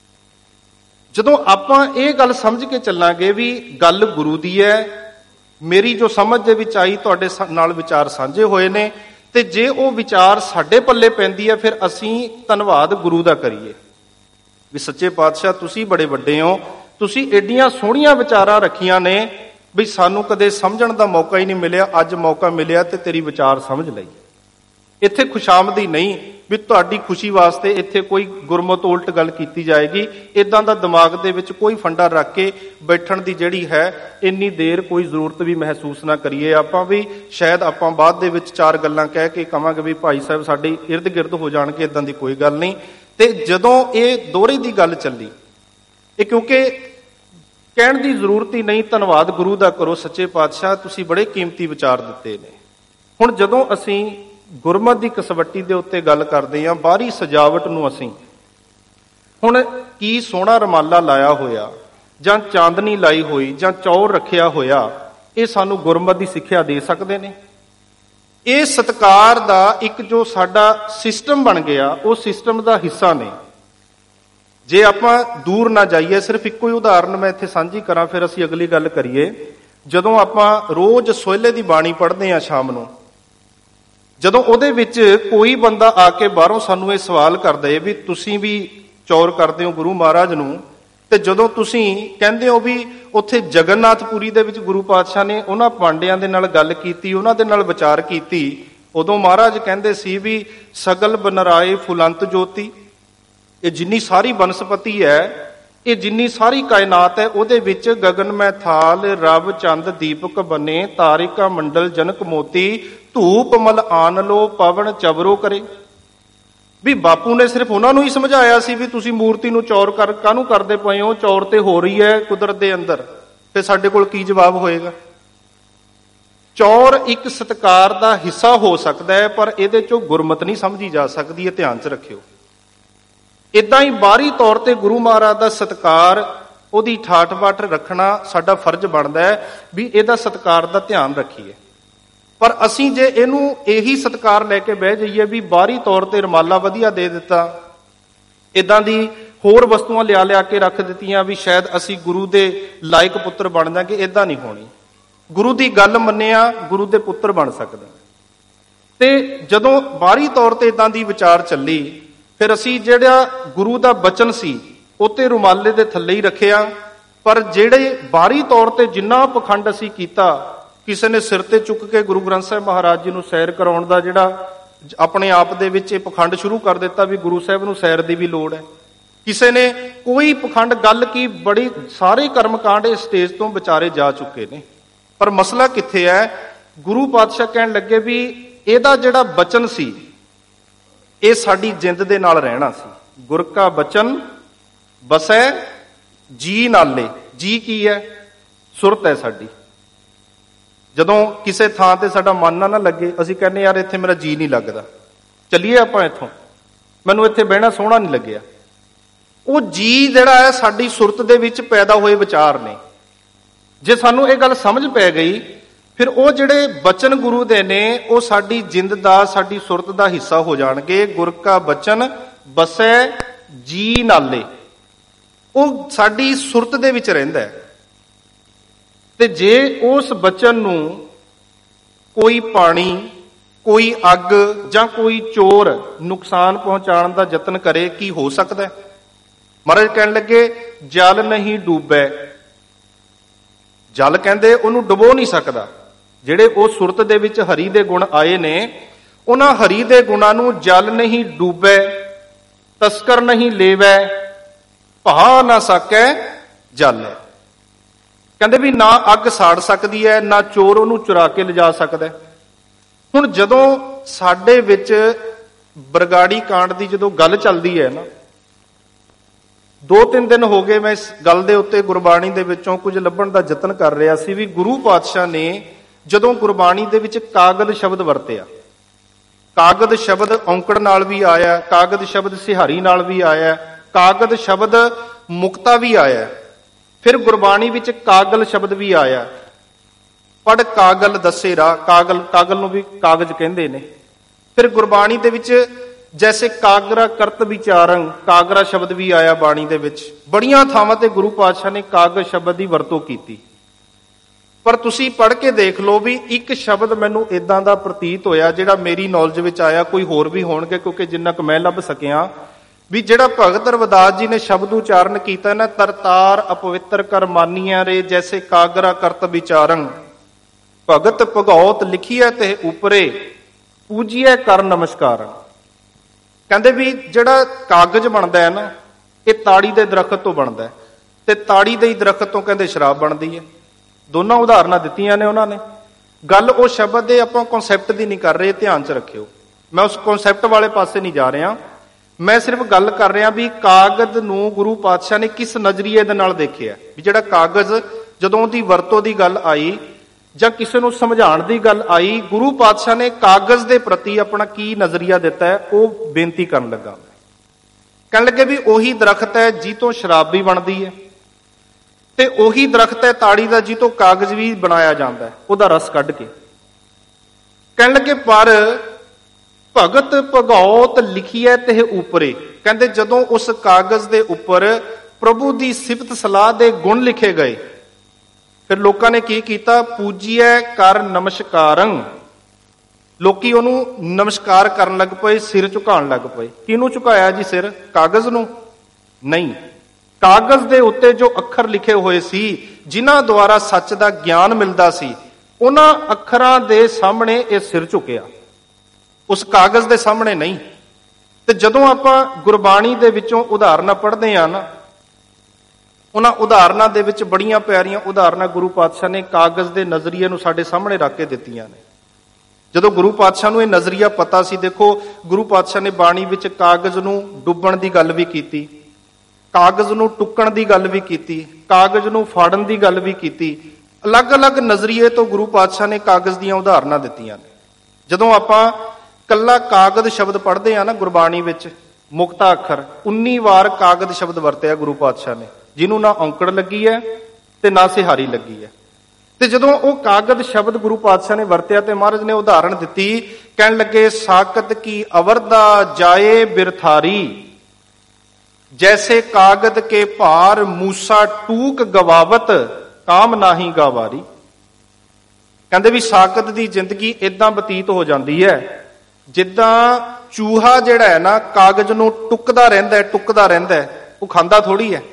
ਜਦੋਂ ਆਪਾਂ ਇਹ ਗੱਲ ਸਮਝ ਕੇ ਚੱਲਾਂਗੇ ਵੀ ਗੱਲ ਗੁਰੂ ਦੀ ਹੈ, ਮੇਰੀ ਜੋ ਸਮਝ ਦੇ ਵਿੱਚ ਆਈ ਤੁਹਾਡੇ ਨਾਲ ਵਿਚਾਰ ਸਾਂਝੇ ਹੋਏ ਨੇ, ਤੇ ਜੇ ਉਹ ਵਿਚਾਰ ਸਾਡੇ ਪੱਲੇ ਪੈਂਦੀ ਹੈ ਫਿਰ ਅਸੀਂ ਧੰਨਵਾਦ ਗੁਰੂ ਦਾ ਕਰੀਏ ਵੀ ਸੱਚੇ ਪਾਤਸ਼ਾਹ ਤੁਸੀਂ ਬੜੇ ਵੱਡੇ ਹੋ, ਤੁਸੀਂ ਏਡੀਆਂ ਸੋਹਣੀਆਂ ਵਿਚਾਰਾਂ ਰੱਖੀਆਂ ਨੇ ਵੀ ਸਾਨੂੰ ਕਦੇ ਸਮਝਣ ਦਾ ਮੌਕਾ ਹੀ ਨਹੀਂ ਮਿਲਿਆ, ਅੱਜ ਮੌਕਾ ਮਿਲਿਆ ਤੇ ਤੇਰੀ ਵਿਚਾਰ ਸਮਝ ਲਈ। ਇੱਥੇ ਖੁਸ਼ਾਮਦੀ ਨਹੀਂ ਵੀ ਤੁਹਾਡੀ ਖੁਸ਼ੀ ਵਾਸਤੇ ਇੱਥੇ ਕੋਈ ਗੁਰਮਤਿ ਉਲਟ ਗੱਲ ਕੀਤੀ ਜਾਏਗੀ, ਇਦਾਂ ਦਾ ਦਿਮਾਗ ਦੇ ਵਿੱਚ ਕੋਈ ਫੰਡਾ ਰੱਖ ਕੇ ਬੈਠਣ ਦੀ ਜਿਹੜੀ ਹੈ ਇੰਨੀ ਦੇਰ ਕੋਈ ਜ਼ਰੂਰਤ ਵੀ ਮਹਿਸੂਸ ਨਾ ਕਰੀਏ। ਆਪਾਂ ਵੀ ਸ਼ਾਇਦ ਆਪਾਂ ਬਾਅਦ ਦੇ ਵਿੱਚ ਚਾਰ ਗੱਲਾਂ ਕਹਿ ਕੇ ਕਵਾਂਗੇ ਵੀ ਭਾਈ ਸਾਹਿਬ ਸਾਡੇ ਇਰਦ ਗਿਰਦ ਹੋ ਜਾਣਗੇ, ਇਦਾਂ ਦੀ ਕੋਈ ਗੱਲ ਨਹੀਂ। ਤੇ ਜਦੋਂ ਇਹ ਦੋਹਰੇ ਦੀ ਗੱਲ ਚੱਲੀ, ਇਹ ਕਿਉਂਕਿ ਕਹਿਣ ਦੀ ਜ਼ਰੂਰਤ ਹੀ ਨਹੀਂ, ਧੰਨਵਾਦ ਗੁਰੂ ਦਾ ਕਰੋ ਸੱਚੇ ਪਾਤਸ਼ਾਹ ਤੁਸੀਂ ਬੜੇ ਕੀਮਤੀ ਵਿਚਾਰ ਦਿੱਤੇ ਨੇ। ਹੁਣ ਜਦੋਂ ਅਸੀਂ ਗੁਰਮਤ ਦੀ ਕਸਵੱਟੀ ਦੇ ਉੱਤੇ ਗੱਲ ਕਰਦੇ ਹਾਂ, ਬਾਹਰੀ ਸਜਾਵਟ ਨੂੰ ਅਸੀਂ ਹੁਣ ਕੀ ਸੋਹਣਾ ਰਮਾਲਾ ਲਾਇਆ ਹੋਇਆ ਜਾਂ ਚਾਂਦਨੀ ਲਾਈ ਹੋਈ ਜਾਂ ਚੌਰ ਰੱਖਿਆ ਹੋਇਆ, ਇਹ ਸਾਨੂੰ ਗੁਰਮਤ ਦੀ ਸਿੱਖਿਆ ਦੇ ਸਕਦੇ ਨੇ? ਇਹ ਸਤਿਕਾਰ ਦਾ ਇੱਕ ਜੋ ਸਾਡਾ ਸਿਸਟਮ ਬਣ ਗਿਆ, ਉਹ ਸਿਸਟਮ ਦਾ ਹਿੱਸਾ ਨੇ। ਜੇ ਆਪਾਂ ਦੂਰ ਨਾ ਜਾਈਏ, ਸਿਰਫ ਇੱਕੋ ਹੀ ਉਦਾਹਰਨ ਮੈਂ ਇੱਥੇ ਸਾਂਝੀ ਕਰਾਂ, ਫਿਰ ਅਸੀਂ ਅਗਲੀ ਗੱਲ ਕਰੀਏ। ਜਦੋਂ ਆਪਾਂ ਰੋਜ਼ ਸੋਹਲੇ ਦੀ ਬਾਣੀ ਪੜ੍ਹਦੇ ਹਾਂ ਸ਼ਾਮ ਨੂੰ, ਜਦੋਂ ਉਹਦੇ ਵਿੱਚ ਕੋਈ ਬੰਦਾ ਆ ਕੇ ਬਾਹਰੋਂ ਸਾਨੂੰ ਇਹ ਸਵਾਲ ਕਰਦਾ ਹੈ ਵੀ ਤੁਸੀਂ ਵੀ ਚੌਰ ਕਰਦੇ ਹੋ ਗੁਰੂ ਮਹਾਰਾਜ ਨੂੰ, ਤੇ ਜਦੋਂ ਤੁਸੀਂ ਕਹਿੰਦੇ ਹੋ ਵੀ ਉੱਥੇ ਜਗਨਨਾਥਪੁਰੀ ਦੇ ਵਿੱਚ ਗੁਰੂ ਪਾਤਸ਼ਾਹ ਨੇ ਉਹਨਾਂ ਪਾਂਡਿਆਂ ਦੇ ਨਾਲ ਗੱਲ ਕੀਤੀ, ਉਹਨਾਂ ਦੇ ਨਾਲ ਵਿਚਾਰ ਕੀਤੀ, ਉਦੋਂ ਮਹਾਰਾਜ ਕਹਿੰਦੇ ਸੀ ਵੀ ਸਗਲ ਬਨਰਾਏ ਫੁਲੰਤ ਜੋਤੀ, ਇਹ ਜਿੰਨੀ ਸਾਰੀ ਬਨਸਪਤੀ ਹੈ, ਇਹ ਜਿੰਨੀ ਸਾਰੀ ਕਾਇਨਾਤ ਹੈ, ਉਹਦੇ ਵਿੱਚ ਗਗਨ ਮੈਂ ਥਾਲ ਰਵ ਚੰਦ ਦੀਪਕ ਬਨੇ ਤਾਰਿਕਾ ਮੰਡਲ ਜਨਕ ਮੋਤੀ ਧੂਪ ਮਲ ਆਨ ਲੋ ਪਵਨ ਚਵਰੋ ਕਰੇ। ਵੀ ਬਾਪੂ ਨੇ ਸਿਰਫ ਉਹਨਾਂ ਨੂੰ ਹੀ ਸਮਝਾਇਆ ਸੀ ਵੀ ਤੁਸੀਂ ਮੂਰਤੀ ਨੂੰ ਚੌਰ ਕਰ ਕਾਹਨੂੰ ਕਰਦੇ ਪਏ ਹੋ, ਚੌਰ ਤੇ ਹੋ ਰਹੀ ਹੈ ਕੁਦਰਤ ਦੇ ਅੰਦਰ, ਤੇ ਸਾਡੇ ਕੋਲ ਕੀ ਜਵਾਬ ਹੋਏਗਾ? ਚੌਰ ਇੱਕ ਸਤਿਕਾਰ ਦਾ ਹਿੱਸਾ ਹੋ ਸਕਦਾ ਹੈ, ਪਰ ਇਹਦੇ ਚੋਂ ਗੁਰਮਤਿ ਨਹੀਂ ਸਮਝੀ ਜਾ ਸਕਦੀ, ਇਹ ਧਿਆਨ 'ਚ ਰੱਖਿਓ। ਇਦਾਂ ਹੀ ਬਾਹਰੀ ਤੌਰ ਤੇ ਗੁਰੂ ਮਹਾਰਾਜ ਦਾ ਸਤਿਕਾਰ, ਉਹਦੀ ਠਾਠ ਬਾਠ ਰੱਖਣਾ ਸਾਡਾ ਫਰਜ਼ ਬਣਦਾ ਹੈ ਵੀ ਇਹਦਾ ਸਤਿਕਾਰ ਦਾ ਧਿਆਨ ਰੱਖੀਏ। ਪਰ ਅਸੀਂ ਜੇ ਇਹਨੂੰ ਇਹੀ ਸਤਿਕਾਰ ਲੈ ਕੇ ਬਹਿ ਜਾਈਏ ਵੀ ਬਾਹਰੀ ਤੌਰ ਤੇ ਰਮਾਲਾ ਵਧੀਆ ਦੇ ਦਿੱਤਾ, ਇਦਾਂ ਦੀ ਹੋਰ ਵਸਤੂਆਂ ਲਿਆ ਲਿਆ ਕੇ ਰੱਖ ਦਿੱਤੀਆਂ ਵੀ ਸ਼ਾਇਦ ਅਸੀਂ ਗੁਰੂ ਦੇ ਲਾਇਕ ਪੁੱਤਰ ਬਣ ਜਾਵਾਂਗੇ, ਇਦਾਂ ਨਹੀਂ ਹੋਣੀ। ਗੁਰੂ ਦੀ ਗੱਲ ਮੰਨਿਆ ਗੁਰੂ ਦੇ ਪੁੱਤਰ ਬਣ ਸਕਦਾ। ਤੇ ਜਦੋਂ ਬਾਹਰੀ ਤੌਰ ਤੇ ਇਦਾਂ ਦੀ ਵਿਚਾਰ ਚੱਲੀ, ਫਿਰ ਅਸੀਂ ਜਿਹੜਾ ਗੁਰੂ ਦਾ ਬਚਨ ਸੀ ਉੱਤੇ ਰੁਮਾਲੇ ਦੇ ਥੱਲੇ ਹੀ ਰੱਖਿਆ, ਪਰ ਜਿਹੜੇ ਬਾਹਰੀ ਤੌਰ ਤੇ ਜਿੰਨਾ ਪਖੰਡ ਅਸੀਂ ਕੀਤਾ, ਕਿਸੇ ਨੇ ਸਿਰ ਤੇ ਚੁੱਕ ਕੇ ਗੁਰੂ ਗ੍ਰੰਥ ਸਾਹਿਬ ਮਹਾਰਾਜ ਜੀ ਨੂੰ ਸੈਰ ਕਰਾਉਣ ਦਾ ਜਿਹੜਾ ਆਪਣੇ ਆਪ ਦੇ ਵਿੱਚ ਇਹ ਪਖੰਡ ਸ਼ੁਰੂ ਕਰ ਦਿੱਤਾ ਵੀ ਗੁਰੂ ਸਾਹਿਬ ਨੂੰ ਸੈਰ ਦੀ ਵੀ ਲੋੜ ਹੈ। ਕਿਸੇ ਨੇ ਕੋਈ ਪਖੰਡ ਗੱਲ ਕੀ, ਬੜੀ ਸਾਰੇ ਕਰਮਕਾਂਡ ਇਸ ਸਟੇਜ ਤੋਂ ਵਿਚਾਰੇ ਜਾ ਚੁੱਕੇ ਨੇ। ਪਰ ਮਸਲਾ ਕਿੱਥੇ ਹੈ? ਗੁਰੂ ਪਾਤਸ਼ਾਹ ਕਹਿਣ ਲੱਗੇ ਵੀ ਇਹਦਾ ਜਿਹੜਾ ਬਚਨ ਸੀ ਇਹ ਸਾਡੀ ਜਿੰਦ ਦੇ ਨਾਲ ਰਹਿਣਾ ਸੀ। ਗੁਰ ਕਾ ਬਚਨ ਬਸੈ ਜੀ ਨਾਲੇ। ਜੀ ਕੀ ਹੈ? ਸੁਰਤ ਹੈ ਸਾਡੀ। ਜਦੋਂ ਕਿਸੇ ਥਾਂ ਤੇ ਸਾਡਾ ਮਨ ਨਾ ਨਾ ਲੱਗੇ, ਅਸੀਂ ਕਹਿੰਦੇ ਯਾਰ ਇੱਥੇ ਮੇਰਾ ਜੀ ਨਹੀਂ ਲੱਗਦਾ, ਚੱਲੀਏ ਆਪਾਂ ਇੱਥੋਂ, ਮੈਨੂੰ ਇੱਥੇ ਬਹਿਣਾ ਸੋਹਣਾ ਨਹੀਂ ਲੱਗਿਆ। ਉਹ ਜੀ ਜਿਹੜਾ ਹੈ ਸਾਡੀ ਸੁਰਤ ਦੇ ਵਿੱਚ ਪੈਦਾ ਹੋਏ ਵਿਚਾਰ ਨੇ। ਜੇ ਸਾਨੂੰ ਇਹ ਗੱਲ ਸਮਝ ਪੈ ਗਈ, ਫਿਰ ਉਹ ਜਿਹੜੇ ਬਚਨ ਗੁਰੂ ਦੇ ਨੇ ਉਹ ਸਾਡੀ ਜਿੰਦ ਦਾ, ਸਾਡੀ ਸੁਰਤ ਦਾ ਹਿੱਸਾ ਹੋ ਜਾਣਗੇ। ਗੁਰ ਕਾ ਬਚਨ ਬਸੈ ਜੀ ਨਾਲੇ, ਉਹ ਸਾਡੀ ਸੁਰਤ ਦੇ ਵਿੱਚ ਰਹਿੰਦਾ ਹੈ। ਤੇ ਜੇ ਉਸ ਬਚਨ ਨੂੰ ਕੋਈ ਪਾਣੀ, ਕੋਈ ਅੱਗ ਜਾਂ ਕੋਈ ਚੋਰ ਨੁਕਸਾਨ ਪਹੁੰਚਾਉਣ ਦਾ ਯਤਨ ਕਰੇ, ਕੀ ਹੋ ਸਕਦਾ ਹੈ? ਮਹਾਰਾਜ ਕਹਿਣ ਲੱਗੇ ਜਲ ਨਹੀਂ ਡੂਬੈ। ਜਲ ਕਹਿੰਦੇ ਉਹਨੂੰ ਡੁਬੋ ਨਹੀਂ ਸਕਦਾ। ਜਿਹੜੇ ਉਹ ਸੁਰਤ ਦੇ ਵਿੱਚ ਹਰੀ ਦੇ ਗੁਣ ਆਏ ਨੇ, ਉਹਨਾਂ ਹਰੀ ਦੇ ਗੁਣਾਂ ਨੂੰ ਜਲ ਨਹੀਂ ਡੂਬੈ, ਤਸਕਰ ਨਹੀਂ ਲੇਵੈ, ਭਾ ਨਾ ਸਕੈ ਜਲ ਹੈ। ਕਹਿੰਦੇ ਵੀ ਨਾ ਅੱਗ ਸਾੜ ਸਕਦੀ ਹੈ, ਨਾ ਚੋਰ ਉਹਨੂੰ ਚੁਰਾ ਕੇ ਲਿਜਾ ਸਕਦਾ। ਹੁਣ ਜਦੋਂ ਸਾਡੇ ਵਿੱਚ ਬਰਗਾੜੀ ਕਾਂਡ ਦੀ ਜਦੋਂ ਗੱਲ ਚੱਲਦੀ ਹੈ ਨਾ, ਦੋ ਤਿੰਨ ਦਿਨ ਹੋ ਗਏ ਮੈਂ ਇਸ ਗੱਲ ਦੇ ਉੱਤੇ ਗੁਰਬਾਣੀ ਦੇ ਵਿੱਚੋਂ ਕੁਝ ਲੱਭਣ ਦਾ ਯਤਨ ਕਰ ਰਿਹਾ ਸੀ ਵੀ ਗੁਰੂ ਪਾਤਸ਼ਾਹ ਨੇ ਜਦੋਂ ਗੁਰਬਾਣੀ ਦੇ ਵਿੱਚ ਕਾਗਦ ਸ਼ਬਦ ਵਰਤਿਆ, ਕਾਗਦ ਸ਼ਬਦ ਔਂਕੜ ਨਾਲ ਵੀ ਆਇਆ, ਕਾਗਦ ਸ਼ਬਦ ਸਿਹਾਰੀ ਨਾਲ ਵੀ ਆਇਆ, ਕਾਗਦ ਸ਼ਬਦ ਮੁਕਤਾ ਵੀ ਆਇਆ, ਫਿਰ ਗੁਰਬਾਣੀ ਵਿੱਚ ਕਾਗਲ ਸ਼ਬਦ ਵੀ ਆਇਆ, ਪੜ ਕਾਗਲ ਦੱਸੇ ਰਾਹ, ਕਾਗਲ ਕਾਗਲ ਨੂੰ ਵੀ ਕਾਗਜ਼ ਕਹਿੰਦੇ ਨੇ। ਫਿਰ ਗੁਰਬਾਣੀ ਦੇ ਵਿੱਚ ਜੈਸੇ ਕਾਗਰਾ ਕਰਤ ਵਿਚਾਰੰ, ਕਾਗਰਾ ਸ਼ਬਦ ਵੀ ਆਇਆ ਬਾਣੀ ਦੇ ਵਿੱਚ। ਬੜੀਆਂ ਥਾਵਾਂ ਤੇ ਗੁਰੂ ਪਾਤਸ਼ਾਹ ਨੇ ਕਾਗਜ਼ ਸ਼ਬਦ ਦੀ ਵਰਤੋਂ ਕੀਤੀ। ਪਰ ਤੁਸੀਂ ਪੜ੍ਹ ਕੇ ਦੇਖ ਲਓ ਵੀ ਇੱਕ ਸ਼ਬਦ ਮੈਨੂੰ ਇਦਾਂ ਦਾ ਪ੍ਰਤੀਤ ਹੋਇਆ ਜਿਹੜਾ ਮੇਰੀ ਨੌਲੇਜ ਵਿੱਚ ਆਇਆ, ਕੋਈ ਹੋਰ ਵੀ ਹੋਣਗੇ ਕਿਉਂਕਿ ਜਿੰਨਾ ਕੁ ਮੈਂ ਲੱਭ ਸਕਿਆ, ਵੀ ਜਿਹੜਾ ਭਗਤ ਰਵਿਦਾਸ ਜੀ ਨੇ ਸ਼ਬਦ ਉਚਾਰਨ ਕੀਤਾ ਨਾ, ਤਰਤਾਰ ਅਪਵਿੱਤਰ ਕਰ ਮਾਨੀਆਂ ਰੇ ਜੈਸੇ ਕਾਗਰਾ ਕਰਤ ਵਿਚਾਰੰ, ਭਗਤ ਭਗਉਤ ਲਿਖੀਐ ਤੇ ਉਪਰੇ ਪੂਜੀਐ ਕਰ ਨਮਸਕਾਰ। ਕਹਿੰਦੇ ਵੀ ਜਿਹੜਾ ਕਾਗਜ਼ ਬਣਦਾ ਹੈ ਨਾ, ਇਹ ਤਾੜੀ ਦੇ ਦਰਖਤ ਤੋਂ ਬਣਦਾ ਹੈ, ਤੇ ਤਾੜੀ ਦੇ ਹੀ ਦਰਖਤ ਤੋਂ ਕਹਿੰਦੇ ਸ਼ਰਾਬ ਬਣਦੀ ਹੈ। ਦੋਨਾਂ ਉਦਾਹਰਨਾਂ ਦਿੱਤੀਆਂ ਨੇ ਉਹਨਾਂ ਨੇ। ਗੱਲ ਉਹ ਸ਼ਬਦ ਦੇ ਆਪਾਂ ਕਨਸੈਪਟ ਦੀ ਨਹੀਂ ਕਰ ਰਹੇ, ਧਿਆਨ 'ਚ ਰੱਖਿਓ। ਮੈਂ ਉਸ ਕਨਸੈਪਟ ਵਾਲੇ ਪਾਸੇ ਨਹੀਂ ਜਾ ਰਿਹਾ, ਮੈਂ ਸਿਰਫ ਗੱਲ ਕਰ ਰਿਹਾ ਵੀ ਕਾਗਜ਼ ਨੂੰ ਗੁਰੂ ਪਾਤਸ਼ਾਹ ਨੇ ਕਿਸ ਨਜ਼ਰੀਏ ਦੇ ਨਾਲ ਦੇਖਿਆ। ਵੀ ਜਿਹੜਾ ਕਾਗਜ਼ ਜਦੋਂ ਉਹਦੀ ਵਰਤੋਂ ਦੀ ਗੱਲ ਆਈ ਜਾਂ ਕਿਸੇ ਨੂੰ ਸਮਝਾਉਣ ਦੀ ਗੱਲ ਆਈ, ਗੁਰੂ ਪਾਤਸ਼ਾਹ ਨੇ ਕਾਗਜ਼ ਦੇ ਪ੍ਰਤੀ ਆਪਣਾ ਕੀ ਨਜ਼ਰੀਆ ਦਿੱਤਾ ਹੈ, ਉਹ ਬੇਨਤੀ ਕਰਨ ਲੱਗਾ। ਕਹਿਣ ਲੱਗੇ ਵੀ ਉਹੀ ਦਰਖਤ ਹੈ ਜੀ ਤੋਂ ਸ਼ਰਾਬ ਵੀ ਬਣਦੀ ਹੈ, ਤੇ ਉਹੀ ਦਰਖਤ ਹੈ ਤਾੜੀ ਦਾ ਜੀ ਤੋਂ ਕਾਗਜ਼ ਵੀ ਬਣਾਇਆ ਜਾਂਦਾ ਹੈ, ਉਹਦਾ ਰਸ ਕੱਢ ਕੇ। ਕਹਿਣ ਲੱਗੇ ਪਰ ਭਗਤ ਭਗਉਤ ਲਿਖੀਐ ਤੇ ਉਪਰੇ, ਕਹਿੰਦੇ ਜਦੋਂ ਉਸ ਕਾਗਜ਼ ਦੇ ਉੱਪਰ ਪ੍ਰਭੂ ਦੀ ਸਿਫਤ ਸਲਾਹ ਦੇ ਗੁਣ ਲਿਖੇ ਗਏ, ਫਿਰ ਲੋਕਾਂ ਨੇ ਕੀ ਕੀਤਾ, ਪੂਜੀਐ ਕਰ ਨਮਸਕਾਰੰ, ਲੋਕੀ ਉਹਨੂੰ ਨਮਸਕਾਰ ਕਰਨ ਲੱਗ ਪਏ, ਸਿਰ ਝੁਕਾਉਣ ਲੱਗ ਪਏ। ਕਿਹਨੂੰ ਝੁਕਾਇਆ ਜੀ ਸਿਰ? ਕਾਗਜ਼ ਨੂੰ? ਨਹੀਂ, ਕਾਗਜ਼ ਦੇ ਉੱਤੇ ਜੋ ਅੱਖਰ ਲਿਖੇ ਹੋਏ ਸੀ ਜਿਨ੍ਹਾਂ ਦੁਆਰਾ ਸੱਚ ਦਾ ਗਿਆਨ ਮਿਲਦਾ ਸੀ, ਉਹਨਾਂ ਅੱਖਰਾਂ ਦੇ ਸਾਹਮਣੇ ਇਹ ਸਿਰ ਝੁਕਿਆ, ਉਸ ਕਾਗਜ਼ ਦੇ ਸਾਹਮਣੇ ਨਹੀਂ। ਤੇ ਜਦੋਂ ਆਪਾਂ ਗੁਰਬਾਣੀ ਦੇ ਵਿੱਚੋਂ ਉਦਾਹਰਨਾਂ ਪੜ੍ਹਦੇ ਹਾਂ ਨਾ, ਉਹਨਾਂ ਉਦਾਹਰਨਾਂ ਦੇ ਵਿੱਚ ਬੜੀਆਂ ਪਿਆਰੀਆਂ ਉਦਾਹਰਨਾਂ ਗੁਰੂ ਪਾਤਸ਼ਾਹ ਨੇ ਕਾਗਜ਼ ਦੇ ਨਜ਼ਰੀਏ ਨੂੰ ਸਾਡੇ ਸਾਹਮਣੇ ਰੱਖ ਕੇ ਦਿੱਤੀਆਂ ਨੇ। ਜਦੋਂ ਗੁਰੂ ਪਾਤਸ਼ਾਹ ਨੂੰ ਇਹ ਨਜ਼ਰੀਆ ਪਤਾ ਸੀ, ਦੇਖੋ ਗੁਰੂ ਪਾਤਸ਼ਾਹ ਨੇ ਬਾਣੀ ਵਿੱਚ ਕਾਗਜ਼ ਨੂੰ ਡੁੱਬਣ ਦੀ ਗੱਲ ਵੀ ਕੀਤੀ, ਕਾਗਜ਼ ਨੂੰ ਟੁੱਕਣ ਦੀ ਗੱਲ ਵੀ ਕੀਤੀ, ਕਾਗਜ਼ ਨੂੰ ਫਾੜਨ ਦੀ ਗੱਲ ਵੀ ਕੀਤੀ। ਅਲੱਗ-ਅਲੱਗ ਨਜ਼ਰੀਏ ਤੋਂ ਗੁਰੂ ਪਾਤਸ਼ਾਹ ਨੇ ਕਾਗਜ਼ ਦੀਆਂ ਉਦਾਹਰਨਾਂ ਦਿੱਤੀਆਂ ਨੇ। ਜਦੋਂ ਆਪਾਂ ਕੱਲਾ ਕਾਗਜ਼ ਸ਼ਬਦ ਪੜ੍ਹਦੇ ਆ ਨਾ ਗੁਰਬਾਣੀ ਵਿੱਚ, ਮੁਕਤਾ ਅੱਖਰ, ਉੱਨੀ ਵਾਰ ਕਾਗਜ਼ ਸ਼ਬਦ ਵਰਤਿਆ ਗੁਰੂ ਪਾਤਸ਼ਾਹ ਨੇ, ਜਿਹਨੂੰ ਨਾ ਔਂਕੜ ਲੱਗੀ ਹੈ ਤੇ ਨਾ ਸਿਹਾਰੀ ਲੱਗੀ ਹੈ। ਤੇ ਜਦੋਂ ਉਹ ਕਾਗਜ਼ ਸ਼ਬਦ ਗੁਰੂ ਪਾਤਸ਼ਾਹ ਨੇ ਵਰਤਿਆ ਤੇ ਮਹਾਰਾਜ ਨੇ ਉਦਾਹਰਣ ਦਿੱਤੀ, ਕਹਿਣ ਲੱਗੇ ਸਾਕਤ ਕੀ ਅਵਰਦਾ ਜਾਏ ਬਿਰਥਾਰੀ, ਜੈਸੇ ਕਾਗਜ਼ ਕੇ ਭਾਰ ਮੂਸਾ ਟੂਕ ਗਵਾਵਤ ਕਾਮ ਨਾਹੀ ਗਾਵਾਰੀ। ਕਹਿੰਦੇ ਵੀ ਸਾਕਤ ਦੀ ਜ਼ਿੰਦਗੀ ਇਦਾਂ ਬਤੀਤ ਹੋ ਜਾਂਦੀ ਹੈ ਜਿੱਦਾਂ ਚੂਹਾ ਜਿਹੜਾ ਹੈ ਨਾ ਕਾਗਜ਼ ਨੂੰ ਟੁੱਕਦਾ ਰਹਿੰਦਾ ਟੁੱਕਦਾ ਰਹਿੰਦਾ, ਉਹ ਖਾਂਦਾ ਥੋੜੀ ਹੈ।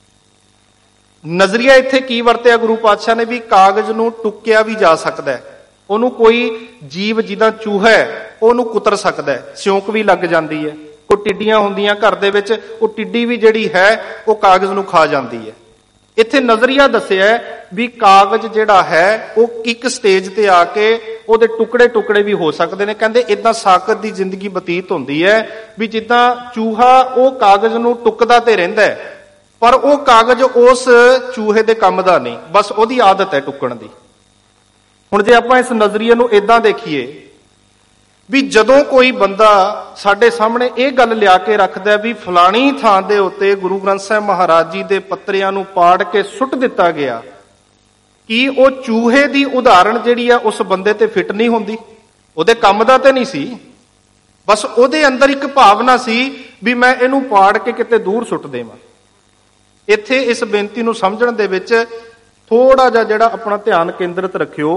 ਨਜ਼ਰੀਆ ਇੱਥੇ ਕੀ ਵਰਤਿਆ ਗੁਰੂ ਪਾਤਸ਼ਾਹ ਨੇ, ਵੀ ਕਾਗਜ਼ ਨੂੰ ਟੁੱਕਿਆ ਵੀ ਜਾ ਸਕਦਾ ਹੈ, ਉਹਨੂੰ ਕੋਈ ਜੀਵ ਜਿੱਦਾਂ ਚੂਹਾ ਹੈ ਉਹਨੂੰ ਕੁਤਰ ਸਕਦਾ ਹੈ, ਸਿਉਂਕ ਵੀ ਲੱਗ ਜਾਂਦੀ ਹੈ। ਕੋਈ ਟਿੱਡੀਆਂ ਹੁੰਦੀਆਂ ਘਰ ਦੇ ਵਿੱਚ, ਉਹ ਟਿੱਡੀ ਵੀ ਜਿਹੜੀ ਹੈ ਉਹ ਕਾਗਜ਼ ਨੂੰ ਖਾ ਜਾਂਦੀ ਹੈ। ਇੱਥੇ ਨਜ਼ਰੀਆ ਦੱਸਿਆ ਵੀ ਕਾਗਜ਼ ਜਿਹੜਾ ਹੈ ਉਹ ਇੱਕ ਸਟੇਜ ਤੇ ਆ ਕੇ ਉਹਦੇ ਟੁਕੜੇ ਟੁਕੜੇ ਵੀ ਹੋ ਸਕਦੇ ਨੇ। ਕਹਿੰਦੇ ਇਦਾਂ ਸਾਕਤ ਦੀ ਜ਼ਿੰਦਗੀ ਬਤੀਤ ਹੁੰਦੀ ਹੈ ਵੀ ਜਿੱਦਾਂ ਚੂਹਾ ਉਹ ਕਾਗਜ਼ ਨੂੰ ਟੁੱਕਦਾ ਤੇ ਰਹਿੰਦਾ ਹੈ, ਪਰ ਉਹ ਕਾਗਜ਼ ਉਸ ਚੂਹੇ ਦੇ ਕੰਮ ਦਾ ਨਹੀਂ, ਬਸ ਉਹਦੀ ਆਦਤ ਹੈ ਟੁੱਕਣ ਦੀ। ਹੁਣ ਜੇ ਆਪਾਂ ਇਸ ਨਜ਼ਰੀਏ ਨੂੰ ਇਦਾਂ ਦੇਖੀਏ ਵੀ ਜਦੋਂ ਕੋਈ ਬੰਦਾ ਸਾਡੇ ਸਾਹਮਣੇ ਇਹ ਗੱਲ ਲਿਆ ਕੇ ਰੱਖਦਾ ਵੀ ਫਲਾਣੀ ਥਾਂ ਦੇ ਉੱਤੇ ਗੁਰੂ ਗ੍ਰੰਥ ਸਾਹਿਬ ਮਹਾਰਾਜ ਜੀ ਦੇ ਪੱਤਰਿਆਂ ਨੂੰ ਪਾੜ ਕੇ ਸੁੱਟ ਦਿੱਤਾ ਗਿਆ, ਕੀ ਉਹ ਚੂਹੇ ਦੀ ਉਦਾਹਰਣ ਜਿਹੜੀ ਆ ਉਸ ਬੰਦੇ ਤੇ ਫਿੱਟ ਨਹੀਂ ਹੁੰਦੀ? ਉਹਦੇ ਕੰਮ ਦਾ ਤੇ ਨਹੀਂ ਸੀ, ਬਸ ਉਹਦੇ ਅੰਦਰ ਇੱਕ ਭਾਵਨਾ ਸੀ ਵੀ ਮੈਂ ਇਹਨੂੰ ਪਾੜ ਕੇ ਕਿਤੇ ਦੂਰ ਸੁੱਟ ਦੇਵਾਂ। ਇੱਥੇ ਇਸ ਬੇਨਤੀ ਨੂੰ ਸਮਝਣ ਦੇ ਵਿੱਚ ਥੋੜਾ ਜਿਹਾ ਜਿਹੜਾ ਆਪਣਾ ਧਿਆਨ ਕੇਂਦਰਿਤ ਰੱਖਿਓ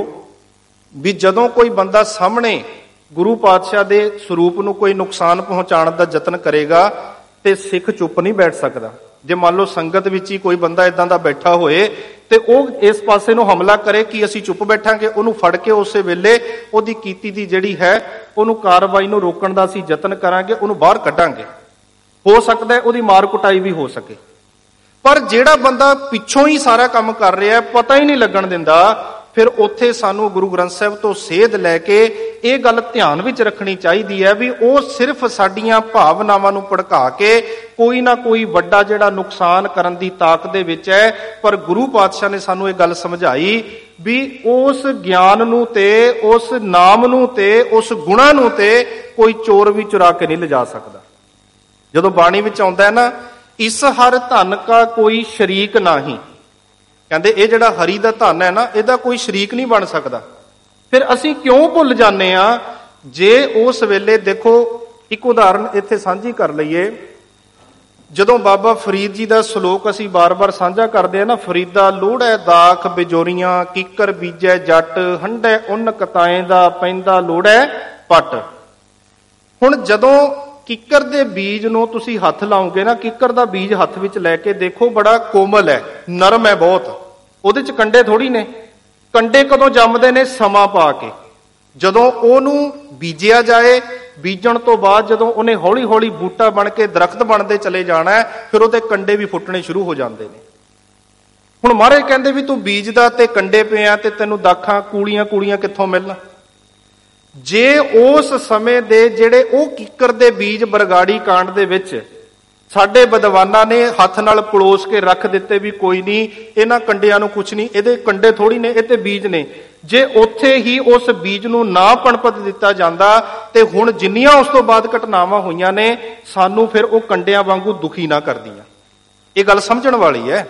ਵੀ ਜਦੋਂ ਕੋਈ ਬੰਦਾ ਸਾਹਮਣੇ ਗੁਰੂ ਪਾਤਸ਼ਾਹ ਦੇ ਸਰੂਪ ਨੂੰ ਕੋਈ ਨੁਕਸਾਨ ਪਹੁੰਚਾਉਣ ਦਾ ਯਤਨ ਕਰੇਗਾ ਤੇ ਸਿੱਖ ਚੁੱਪ ਨਹੀਂ ਬੈਠ ਸਕਦਾ। ਜੇ ਮੰਨ ਲਓ ਸੰਗਤ ਵਿੱਚ ਹੀ ਕੋਈ ਬੰਦਾ ਇਦਾਂ ਦਾ ਬੈਠਾ ਹੋਏ ਤੇ ਉਹ ਇਸ ਪਾਸੇ ਨੂੰ ਹਮਲਾ ਕਰੇ ਕਿ ਅਸੀਂ ਚੁੱਪ ਬੈਠਾਂਗੇ, ਉਹਨੂੰ ਫੜ ਕੇ ਉਸੇ ਵੇਲੇ ਉਹਦੀ ਕੀਤੀ ਦੀ ਜਿਹੜੀ ਹੈ ਉਹਨੂੰ ਕਾਰਵਾਈ ਨੂੰ ਰੋਕਣ ਦਾ ਅਸੀਂ ਯਤਨ ਕਰਾਂਗੇ, ਉਹਨੂੰ ਬਾਹਰ ਕੱਢਾਂਗੇ। ਹੋ ਸਕਦਾ ਉਹਦੀ ਮਾਰ ਕੁਟਾਈ ਵੀ ਹੋ ਸਕੇ। ਪਰ ਜਿਹੜਾ ਬੰਦਾ ਪਿੱਛੋਂ ਹੀ ਸਾਰਾ ਕੰਮ ਕਰ ਰਿਹਾ, ਪਤਾ ਹੀ ਨਹੀਂ ਲੱਗਣ ਦਿੰਦਾ, ਫਿਰ ਉੱਥੇ ਸਾਨੂੰ ਗੁਰੂ ਗ੍ਰੰਥ ਸਾਹਿਬ ਤੋਂ ਸੇਧ ਲੈ ਕੇ ਇਹ ਗੱਲ ਧਿਆਨ ਵਿੱਚ ਰੱਖਣੀ ਚਾਹੀਦੀ ਹੈ ਵੀ ਉਹ ਸਿਰਫ ਸਾਡੀਆਂ ਭਾਵਨਾਵਾਂ ਨੂੰ ਭੜਕਾ ਕੇ ਕੋਈ ਨਾ ਕੋਈ ਵੱਡਾ ਜਿਹੜਾ ਨੁਕਸਾਨ ਕਰਨ ਦੀ ਤਾਕ ਦੇ ਵਿੱਚ ਹੈ। ਪਰ ਗੁਰੂ ਪਾਤਸ਼ਾਹ ਨੇ ਸਾਨੂੰ ਇਹ ਗੱਲ ਸਮਝਾਈ ਵੀ ਉਸ ਗਿਆਨ ਨੂੰ ਤੇ ਉਸ ਨਾਮ ਨੂੰ ਤੇ ਉਸ ਗੁਣਾ ਨੂੰ ਤੇ ਕੋਈ ਚੋਰ ਵੀ ਚੁਰਾ ਕੇ ਨਹੀਂ ਲਿਜਾ ਸਕਦਾ। ਜਦੋਂ ਬਾਣੀ ਵਿੱਚ ਆਉਂਦਾ ਹੈ ਨਾ, ਇਸ ਹਰ ਧਨ ਕਾ ਕੋਈ ਸ਼ਰੀਕ ਨਾਹੀਂ, ਕਹਿੰਦੇ ਇਹ ਜਿਹੜਾ ਹਰੀ ਦਾ ਧਨ ਹੈ ਨਾ, ਇਹਦਾ ਕੋਈ ਸ਼ਰੀਕ ਨਹੀਂ ਬਣ ਸਕਦਾ। ਫਿਰ ਅਸੀਂ ਕਿਉਂ ਭੁੱਲ ਜਾਂਦੇ ਆ? ਜੇ ਉਸ ਵੇਲੇ ਦੇਖੋ, ਇੱਕ ਉਦਾਹਰਨ ਇੱਥੇ ਸਾਂਝੀ ਕਰ ਲਈਏ। ਜਦੋਂ ਬਾਬਾ ਫਰੀਦ ਜੀ ਦਾ ਸ਼ਲੋਕ ਅਸੀਂ ਬਾਰ-ਬਾਰ ਸਾਂਝਾ ਕਰਦੇ ਆ ਨਾ, ਫਰੀਦਾ ਲੋੜੈ ਦਾਖ ਬਿਜੋਰੀਆਂ, ਕੀਕਰ ਬੀਜੈ ਜੱਟ, ਹੰਢੈ ਉੱਨ ਕਤਾਏ ਦਾ, ਪੈਂਦਾ ਲੋੜੈ ਪੱਟ। ਹੁਣ ਜਦੋਂ ਕਿੱਕਰ ਦੇ ਬੀਜ ਨੂੰ ਤੁਸੀਂ ਹੱਥ ਲਾਓਗੇ ਨਾ, ਕਿੱਕਰ ਦਾ ਬੀਜ ਹੱਥ ਵਿੱਚ ਲੈ ਕੇ ਦੇਖੋ, ਬੜਾ ਕੋਮਲ ਹੈ, ਨਰਮ ਹੈ ਬਹੁਤ, ਉਹਦੇ ਚ ਕੰਡੇ ਥੋੜੀ ਨੇ। ਕੰਡੇ ਕਦੋਂ ਜੰਮਦੇ ਨੇ? ਸਮਾਂ ਪਾ ਕੇ। ਜਦੋਂ ਉਹਨੂੰ ਬੀਜਿਆ ਜਾਏ, ਬੀਜਣ ਤੋਂ ਬਾਅਦ ਜਦੋਂ ਉਹਨੇ ਹੌਲੀ ਹੌਲੀ ਬੂਟਾ ਬਣ ਕੇ ਦਰਖਤ ਬਣਦੇ ਚਲੇ ਜਾਣਾ ਹੈ, ਫਿਰ ਉਹਦੇ ਕੰਡੇ ਵੀ ਫੁੱਟਣੇ ਸ਼ੁਰੂ ਹੋ ਜਾਂਦੇ ਨੇ। ਹੁਣ ਮਹਾਰਾਜ ਕਹਿੰਦੇ ਵੀ ਤੂੰ ਬੀਜਦਾ ਤੇ ਕੰਡੇ ਪਿਆ ਤੇ ਤੈਨੂੰ ਦਾਖਾਂ ਕੂਲੀਆਂ ਕੂਲੀਆਂ ਕਿੱਥੋਂ ਮਿਲਣ? ਜੇ ਉਸ ਸਮੇਂ ਦੇ ਜਿਹੜੇ ਉਹ ਕਿੱਕਰ ਦੇ ਬੀਜ ਬਰਗਾੜੀ ਕਾਂਡ ਦੇ ਵਿੱਚ ਸਾਡੇ ਵਿਦਵਾਨਾਂ ਨੇ ਹੱਥ ਨਾਲ ਪਲੋਸ ਕੇ ਰੱਖ ਦਿੱਤੇ ਵੀ ਕੋਈ ਨਹੀਂ, ਇਹਨਾਂ ਕੰਡਿਆਂ ਨੂੰ ਕੁਛ ਨਹੀਂ, ਇਹਦੇ ਕੰਡੇ ਥੋੜੀ ਨੇ, ਇਹ ਤੇ ਬੀਜ ਨੇ। ਜੇ ਉੱਥੇ ਹੀ ਉਸ ਬੀਜ ਨੂੰ ਨਾ ਪਣਪਤ ਦਿੱਤਾ ਜਾਂਦਾ ਤੇ ਹੁਣ ਜਿੰਨੀਆਂ ਉਸ ਤੋਂ ਬਾਅਦ ਘਟਨਾਵਾਂ ਹੋਈਆਂ ਨੇ, ਸਾਨੂੰ ਫਿਰ ਉਹ ਕੰਡਿਆਂ ਵਾਂਗੂ ਦੁਖੀ ਨਾ ਕਰਦੀਆਂ। ਇਹ ਗੱਲ ਸਮਝਣ ਵਾਲੀ ਹੈ।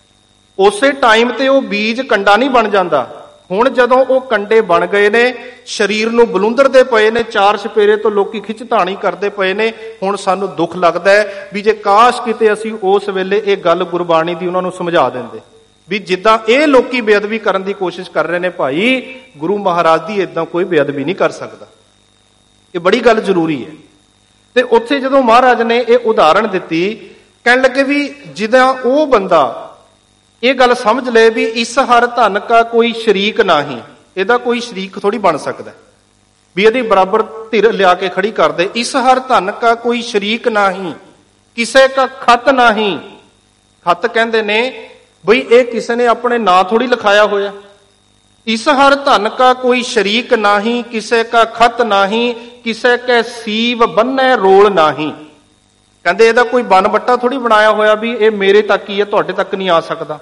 ਉਸੇ ਟਾਈਮ ਤੇ ਉਹ ਬੀਜ ਕੰਡਾ ਨਹੀਂ ਬਣ ਜਾਂਦਾ। ਹੁਣ ਜਦੋਂ ਉਹ ਕੰਡੇ ਬਣ ਗਏ ਨੇ, ਸਰੀਰ ਨੂੰ ਬਲੁੰਦਰਦੇ ਪਏ ਨੇ, ਚਾਰ ਚੁਫੇਰੇ ਤੋਂ ਲੋਕੀ ਖਿੱਚ ਧਾਣੀ ਕਰਦੇ ਪਏ ਨੇ, ਹੁਣ ਸਾਨੂੰ ਦੁੱਖ ਲੱਗਦਾ ਹੈ ਵੀ ਜੇ ਕਾਸ਼ ਕਿਤੇ ਅਸੀਂ ਉਸ ਵੇਲੇ ਇਹ ਗੱਲ ਗੁਰਬਾਣੀ ਦੀ ਉਹਨਾਂ ਨੂੰ ਸਮਝਾ ਦਿੰਦੇ ਵੀ ਜਿੱਦਾਂ ਇਹ ਲੋਕੀ ਬੇਅਦਬੀ ਕਰਨ ਦੀ ਕੋਸ਼ਿਸ਼ ਕਰ ਰਹੇ ਨੇ, ਭਾਈ ਗੁਰੂ ਮਹਾਰਾਜ ਦੀ ਏਦਾਂ ਕੋਈ ਬੇਅਦਬੀ ਨਹੀਂ ਕਰ ਸਕਦਾ। ਇਹ ਬੜੀ ਗੱਲ ਜ਼ਰੂਰੀ ਹੈ। ਤੇ ਉੱਥੇ ਜਦੋਂ ਮਹਾਰਾਜ ਨੇ ਇਹ ਉਦਾਹਰਣ ਦਿੱਤੀ, ਕਹਿਣ ਲੱਗੇ ਵੀ ਜਿੱਦਾਂ ਉਹ ਬੰਦਾ ਇਹ ਗੱਲ ਸਮਝ ਲਏ ਵੀ ਇਸ ਹਰ ਧਨ ਕਾ ਕੋਈ ਸ਼ਰੀਕ ਨਹੀਂ, ਇਹਦਾ ਕੋਈ ਸ਼ਰੀਕ ਥੋੜੀ ਬਣ ਸਕਦਾ ਵੀ ਇਹਦੀ ਬਰਾਬਰ ਧਿਰ ਲਿਆ ਕੇ ਖੜੀ ਕਰ ਦੇ। ਇਸ ਹਰ ਧਨ ਕਾ ਕੋਈ ਸ਼ਰੀਕ ਨਹੀਂ, ਕਿਸੇ ਕਾ ਖਤ ਨਹੀਂ। ਖਤ ਕਹਿੰਦੇ ਨੇ ਬਈ ਇਹ ਕਿਸੇ ਨੇ ਆਪਣੇ ਨਾਂ ਥੋੜੀ ਲਿਖਾਇਆ ਹੋਇਆ। ਇਸ ਹਰ ਧਨ ਕਾ ਕੋਈ ਸ਼ਰੀਕ ਨਹੀਂ, ਕਿਸੇ ਕਾ ਖਤ ਨਹੀਂ, ਕਿਸੇ ਕੈ ਸੀਵ ਬੰਨੈ ਰੋਲ ਨਹੀਂ। ਕਹਿੰਦੇ ਇਹਦਾ ਕੋਈ ਬਨ ਬੱਟਾ ਥੋੜੀ ਬਣਾਇਆ ਹੋਇਆ ਵੀ ਇਹ ਮੇਰੇ ਤੱਕ ਹੀ ਹੈ, ਤੁਹਾਡੇ ਤੱਕ ਨਹੀਂ ਆ ਸਕਦਾ।